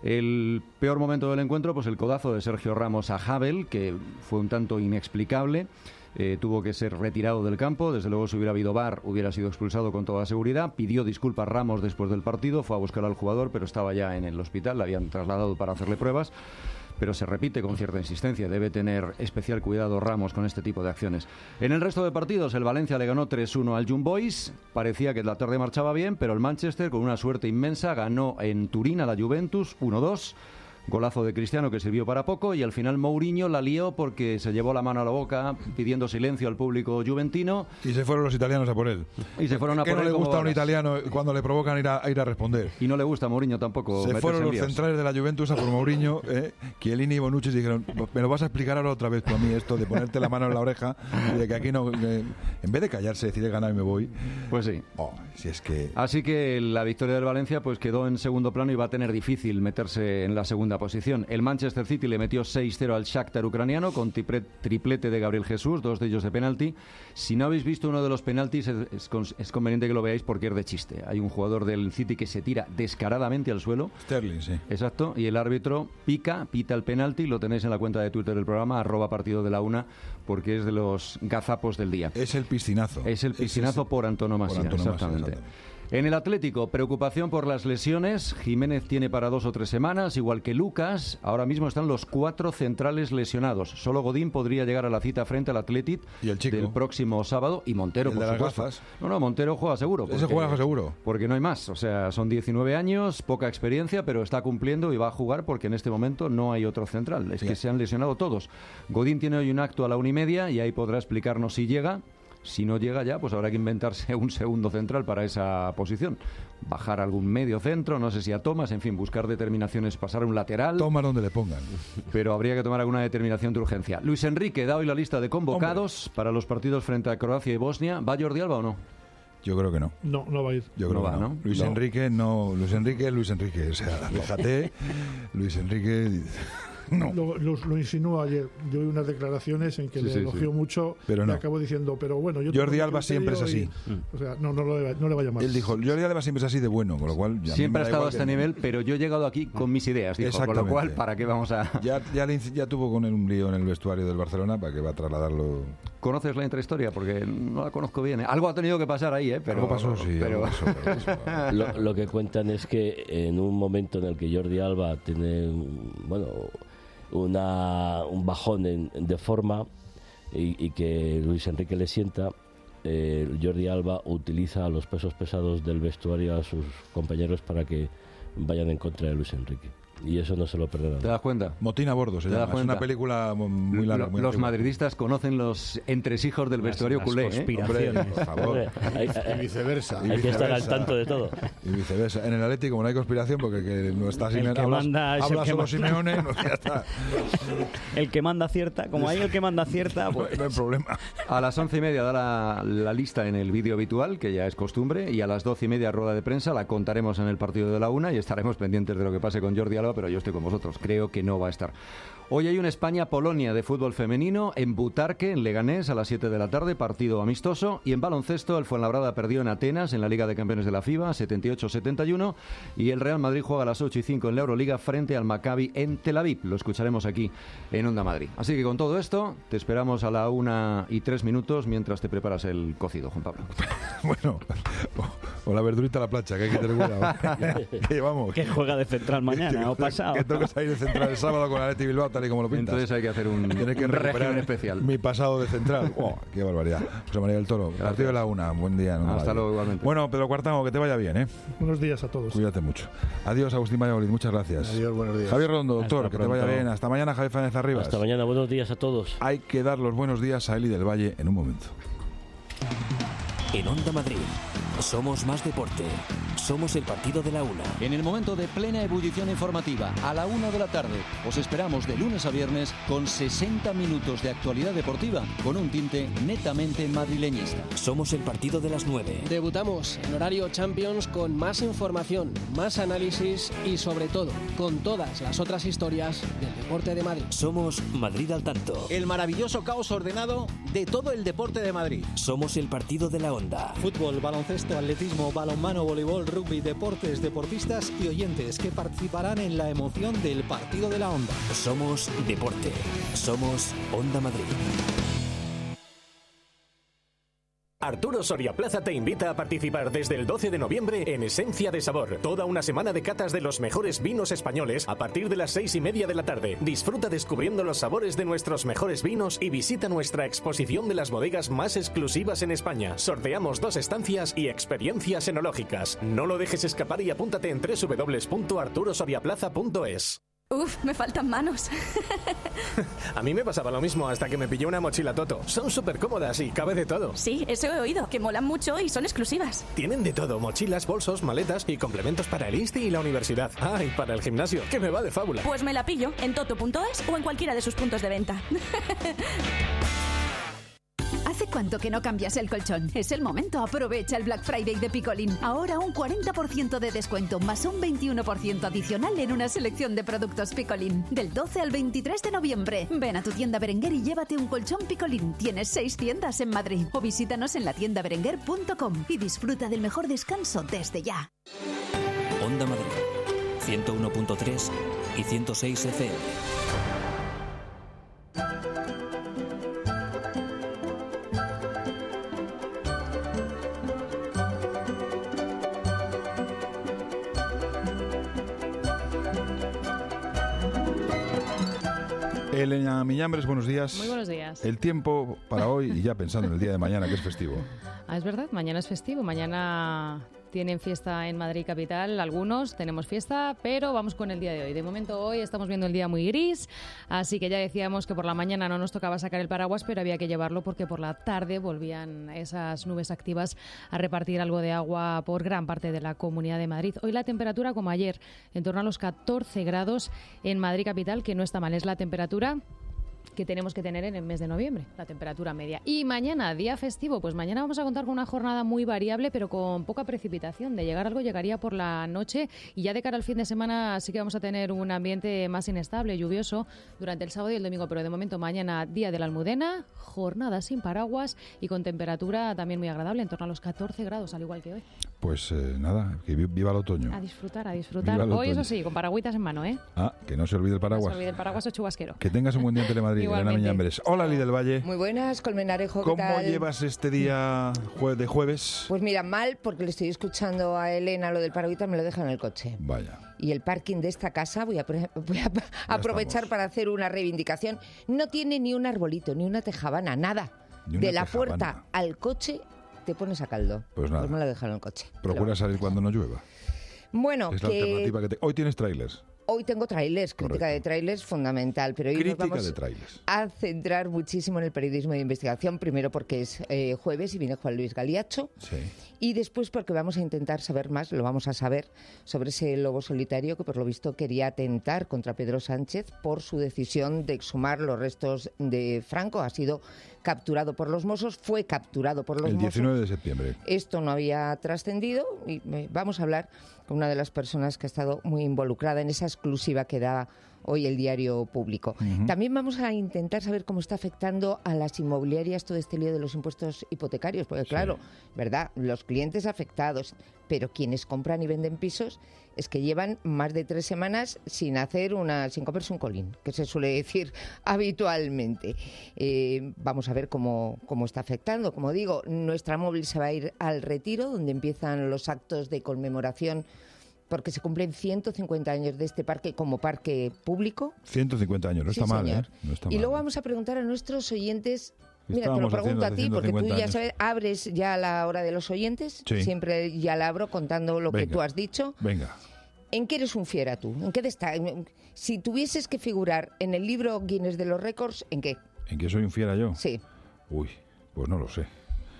El peor momento del encuentro, pues el codazo de Sergio Ramos a Havel, que fue un tanto inexplicable. Eh, tuvo que ser retirado del campo, desde luego si hubiera habido V A R hubiera sido expulsado con toda seguridad. Pidió disculpas Ramos después del partido, fue a buscar al jugador, pero estaba ya en el hospital, le habían trasladado para hacerle pruebas, pero se repite con cierta insistencia. Debe tener especial cuidado Ramos con este tipo de acciones. En el resto de partidos, el Valencia le ganó tres uno al Young Boys. Parecía que la tarde marchaba bien, pero el Manchester, con una suerte inmensa, ganó en Turín a la Juventus uno dos. Golazo de Cristiano que sirvió para poco y al final Mourinho la lió porque se llevó la mano a la boca pidiendo silencio al público juventino. Y se fueron los italianos a por él. Y se fueron a por él. ¿Qué no le gusta a un balas? italiano cuando le provocan ir a, a ir a responder? Y no le gusta a Mourinho tampoco. Se fueron los centrales de la Juventus a por Mourinho, eh, Chiellini y Bonucci dijeron, me lo vas a explicar ahora otra vez tú a mí esto de ponerte la mano en la oreja y de que aquí no... Eh, en vez de callarse, decir he ganado y me voy. Pues sí. Oh, si es que... Así que la victoria del Valencia pues quedó en segundo plano y va a tener difícil meterse en la segunda posición. El Manchester City le metió seis cero al Shakhtar ucraniano con triplete de Gabriel Jesús, dos de ellos de penalti. Si no habéis visto uno de los penaltis es, es conveniente que lo veáis porque es de chiste. Hay un jugador del City que se tira descaradamente al suelo. Sterling, sí. Exacto, y el árbitro pica, pita el penalti, lo tenéis en la cuenta de Twitter del programa, arroba partido de la una, porque es de los gazapos del día. Es el piscinazo. Es el piscinazo es, por antonomasia, por antonomasia exactamente. exactamente. En el Atlético, preocupación por las lesiones. Jiménez tiene para dos o tres semanas, igual que Lucas. Ahora mismo están los cuatro centrales lesionados. Solo Godín podría llegar a la cita frente al Athletic del próximo sábado. Y Montero, ¿El por de las supuesto. gafas? No, no, Montero juega seguro. Ese juega seguro. Porque no hay más. O sea, son diecinueve años, poca experiencia, pero está cumpliendo y va a jugar porque en este momento no hay otro central. Es sí. que se han lesionado todos. Godín tiene hoy un acto a la una y media y ahí podrá explicarnos si llega. Si no llega ya, pues habrá que inventarse un segundo central para esa posición. Bajar algún medio centro, no sé si a Thomas, en fin, buscar determinaciones, pasar a un lateral. Toma donde le pongan. Pero habría que tomar alguna determinación de urgencia. Luis Enrique da hoy la lista de convocados Hombre. para los partidos frente a Croacia y Bosnia. ¿Va Jordi Alba o no? Yo creo que no. No, no va a ir. Yo creo no que va, no. ¿no? Luis no. Enrique no. Luis Enrique, Luis Enrique. O sea, déjate. Luis Enrique. No. Lo, lo, lo insinuó ayer. Yo vi unas declaraciones en que sí, le sí, elogió sí. mucho pero no. y acabó diciendo, pero bueno... Yo Jordi Alba siempre es así. Y, o sea, no, no, no, le, no le va a llamar. Él dijo, Jordi Alba siempre es así de bueno, con lo cual... Siempre ha estado a este nivel, pero yo he llegado aquí con mis ideas, dijo, con lo cual, ¿para qué vamos a...? Ya, ya, ya tuvo con él un lío en el vestuario del Barcelona, para que va a trasladarlo... ¿Conoces la intrahistoria? Porque no la conozco bien, ¿eh? Algo ha tenido que pasar ahí, ¿eh? Pero, algo pasó, sí. Pero... Algo pasó, pero pasó. lo, lo que cuentan es que en un momento en el que Jordi Alba tiene, bueno... Una, un bajón en, de forma y, y que Luis Enrique le sienta, eh, Jordi Alba utiliza los pesos pesados del vestuario a sus compañeros para que vayan en contra de Luis Enrique. Y eso no se lo perderán. ¿Te das cuenta? Motín a bordo se llama. Es una película muy larga. Muy los madridistas conocen los entresijos del vestuario las culé. Conspiraciones. ¿eh? Por favor. hay, hay, y viceversa. Hay que estar al tanto de todo. Y viceversa. En el Atlético, como no hay conspiración, porque que no está Simeone, habla, habla solo Simeone, no, ya está. El que manda cierta, como hay el que manda cierta, pues... no hay problema. A las once y media da la, la lista en el vídeo habitual, que ya es costumbre, y a las doce y media rueda de prensa, la contaremos en el partido de la una y estaremos pendientes de lo que pase con Jordi Alba, pero yo estoy con vosotros. Creo que no va a estar. Hoy hay un España-Polonia de fútbol femenino en Butarque, en Leganés, a las siete de la tarde, partido amistoso. Y en baloncesto, el Fuenlabrada perdió en Atenas, en la Liga de Campeones de la FIBA, setenta y ocho setenta y uno. Y el Real Madrid juega a las ocho y cinco en la Euroliga frente al Maccabi en Tel Aviv. Lo escucharemos aquí en Onda Madrid. Así que con todo esto, te esperamos a la una y tres minutos mientras te preparas el cocido, Juan Pablo. Bueno, o la verdurita a la plancha, que hay que tener cuidado. Que llevamos. Que juega de central mañana o pasado. Que tengo que salir de central el sábado con Athletic Bilbao, tal y como lo pintas. Entonces hay que hacer un, Tienes que un régimen especial. Mi pasado de central. Oh, qué barbaridad. José María del Toro, Gracias. partido de la una. Buen día. No Hasta luego, igualmente. Bueno, Pedro Cuartango, que te vaya bien, ¿eh? Buenos días a todos. Cuídate mucho. Adiós, Agustín Valladolid. Muchas gracias. Adiós, buenos días. Javier Rondo, doctor, Hasta que pronto. te vaya bien. Hasta mañana, Javier Fáñez Arribas. Hasta mañana. Buenos días a todos. Hay que dar los buenos días a Eli del Valle en un momento. En Onda Madrid, somos más deporte. Somos el partido de la una. En el momento de plena ebullición informativa, a la una de la tarde, os esperamos de lunes a viernes con sesenta minutos de actualidad deportiva con un tinte netamente madrileñista. Somos el partido de las nueve. Debutamos en horario Champions con más información, más análisis y sobre todo con todas las otras historias del deporte de Madrid. Somos Madrid al tanto. El maravilloso caos ordenado de todo el deporte de Madrid. Somos el partido de la onda. Fútbol, baloncesto, atletismo, balonmano, voleibol, rugby, deportes, deportistas y oyentes que participarán en la emoción del partido de la onda. Somos deporte. Somos Onda Madrid. Arturo Soria Plaza te invita a participar desde el doce de noviembre en Esencia de Sabor. Toda una semana de catas de los mejores vinos españoles a partir de las seis y media de la tarde. Disfruta descubriendo los sabores de nuestros mejores vinos y visita nuestra exposición de las bodegas más exclusivas en España. Sorteamos dos estancias y experiencias enológicas. No lo dejes escapar y apúntate en doble u doble u doble u punto arturo soria plaza punto es. Uf, me faltan manos. A mí me pasaba lo mismo hasta que me pillé una mochila Toto. Son súper cómodas y cabe de todo. Sí, eso he oído, que molan mucho y son exclusivas. Tienen de todo, mochilas, bolsos, maletas y complementos para el insti y la universidad. Ah, y para el gimnasio, que me va de fábula. Pues me la pillo en toto punto es o en cualquiera de sus puntos de venta. ¿Hace cuánto que no cambias el colchón? Es el momento. Aprovecha el Black Friday de Picolín. Ahora un cuarenta por ciento de descuento más un veintiuno por ciento adicional en una selección de productos Picolín. Del doce al veintitrés de noviembre. Ven a tu tienda Berenguer y llévate un colchón Picolín. Tienes seis tiendas en Madrid. O visítanos en la tienda berenguer punto com y disfruta del mejor descanso desde ya. Onda Madrid, ciento uno punto tres y ciento seis F M. Elena Miñambres, buenos días. Muy buenos días. El tiempo para hoy y ya pensando en el día de mañana, que es festivo. Ah, es verdad, mañana es festivo. Mañana tienen fiesta en Madrid capital, algunos tenemos fiesta, pero vamos con el día de hoy. De momento hoy estamos viendo el día muy gris, así que ya decíamos que por la mañana no nos tocaba sacar el paraguas, pero había que llevarlo porque por la tarde volvían esas nubes activas a repartir algo de agua por gran parte de la Comunidad de Madrid. Hoy la temperatura, como ayer, en torno a los catorce grados en Madrid capital, que no está mal, es la temperatura que tenemos que tener en el mes de noviembre, la temperatura media. Y mañana, día festivo, pues mañana vamos a contar con una jornada muy variable, pero con poca precipitación. De llegar algo, llegaría por la noche, y ya de cara al fin de semana sí que vamos a tener un ambiente más inestable, lluvioso, durante el sábado y el domingo, pero de momento mañana, día de la Almudena, jornada sin paraguas y con temperatura también muy agradable, en torno a los catorce grados, al igual que hoy. Pues eh, nada, que viva el otoño. A disfrutar, a disfrutar. Hoy, otoño. Eso sí, con paragüitas en mano, ¿eh? Ah, que no se olvide el paraguas. No se olvide el paraguas o chubasquero. Que tengas un buen día en Telemadrid, Elena Miñambres. Hola, Lili del Valle. Muy buenas, Colmenarejo. ¿Qué ¿Cómo tal? llevas este día jue- de jueves? Pues mira, mal, porque le estoy escuchando a Elena lo del paraguitas, me lo deja en el coche. Vaya. Y el parking de esta casa, voy a, pre- voy a aprovechar para hacer una reivindicación, no tiene ni un arbolito, ni una tejabana, nada. Ni una de la tejabana. puerta al coche te pones a caldo. Pues nada. Pues me lo dejaron en el coche. Procura salir cuando no llueva. Bueno, Es la que alternativa que te... Hoy tienes trailers. hoy tengo trailers, crítica de trailers fundamental, pero hoy Crítica nos vamos de trailers. a centrar muchísimo en el periodismo de investigación, primero porque es eh, jueves y viene Juan Luis Galiacho, Sí. y después porque vamos a intentar saber más, lo vamos a saber, sobre ese lobo solitario que por lo visto quería atentar contra Pedro Sánchez por su decisión de exhumar los restos de Franco. Ha sido capturado por los Mossos, fue capturado por los El Mossos. diecinueve de septiembre. Esto no había trascendido y eh, vamos a hablar con una de las personas que ha estado muy involucrada en esa exclusiva que da hoy el Diario Público. Ujú. También vamos a intentar saber cómo está afectando a las inmobiliarias todo este lío de los impuestos hipotecarios, porque claro, ¿verdad? Los clientes afectados, pero quienes compran y venden pisos es que llevan más de tres semanas sin hacer una, sin comerse un colín, que se suele decir habitualmente. Eh, vamos a ver cómo, cómo está afectando. Como digo, nuestra móvil se va a ir al Retiro, donde empiezan los actos de conmemoración, porque se cumplen ciento cincuenta años de este parque como parque público. ciento cincuenta años, no Sí, está mal, señor. ¿eh? No está Y mal. luego vamos a preguntar a nuestros oyentes. Mira, te lo Estábamos pregunto a haciendo ti, hace porque tú ciento cincuenta ya años. sabes, abres ya la hora de los oyentes. Sí. Siempre ya la abro contando lo que Venga. tú has dicho. Venga. ¿En qué eres un fiera tú? ¿En qué destaca? Si tuvieses que figurar en el libro Guinness de los récords, ¿en qué? ¿En qué soy un fiera yo? Sí. Uy, pues no lo sé.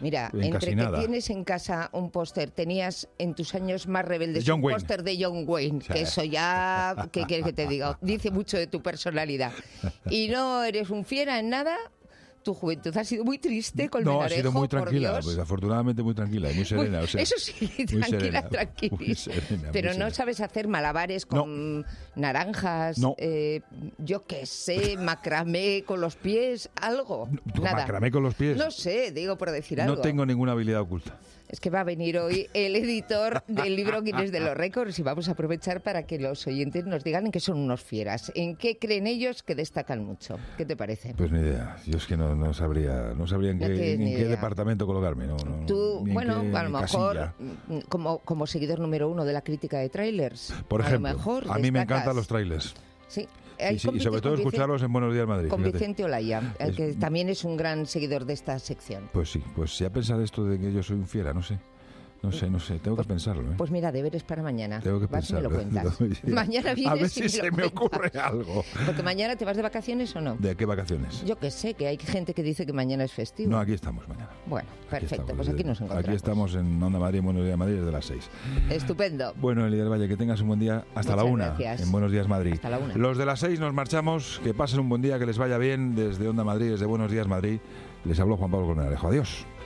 Mira, en entre casi que nada. tienes en casa un póster, tenías en tus años más rebeldes John un Wayne. póster de John Wayne, Sí. que eso ya, ¿qué quieres que te diga? Dice mucho de tu personalidad. Y no eres un fiera en nada. Tu juventud ha sido muy triste, Colmenarejo, No, ha sido muy por tranquila, Dios. pues afortunadamente muy tranquila y muy serena. Muy- o sea, eso sí, muy tranquila, serena, tranquila. muy serena, Pero muy no serena. sabes hacer malabares con naranjas, No. eh, yo qué sé, macramé con los pies, algo. Nada. Macramé con los pies. No sé, digo por decir algo. No tengo ninguna habilidad oculta. Es que va a venir hoy el editor del libro Guinness de los Récords y vamos a aprovechar para que los oyentes nos digan en qué son unos fieras, en qué creen ellos que destacan mucho. ¿Qué te parece? Pues ni idea. Yo es que no, no sabría, no sabría en No qué, tienes en ni qué idea. departamento colocarme. No, no, Tú, ni en bueno, qué a lo mejor casilla. mm, como, como seguidor número uno de la crítica de trailers. Por a ejemplo, lo mejor a mí me destacas. encantan los trailers. Sí. Y, Ahí sí, y compites sobre todo con Vicen- escucharlos en Buenos Días Madrid. Con fíjate. Vicente Olaya, eh, Es- que también es un gran seguidor de esta sección. Pues sí, pues si ha pensado esto de que yo soy un fiera, no sé. No sé, no sé, tengo que pensarlo. ¿eh? Pues mira, deberes para mañana. Tengo que Vas y me lo pensarlo. cuentas. Mañana vienes A ver y si me se lo me cuentas. ocurre algo. Porque mañana te vas de vacaciones o no. ¿De qué vacaciones? Yo que sé, que hay gente que dice que mañana es festivo. No, aquí estamos mañana. Bueno, perfecto, estamos, pues aquí nos encontramos. Aquí estamos en Onda Madrid, en Buenos Días Madrid, desde las seis. Estupendo. Bueno, Eli del Valle, que tengas un buen día. Hasta la Muchas una, gracias. en Buenos Días Madrid. Hasta la una. Los de las seis nos marchamos. Que pasen un buen día, que les vaya bien desde Onda Madrid, desde Buenos Días Madrid. Les habló Juan Pablo Colmenarejo. Adiós.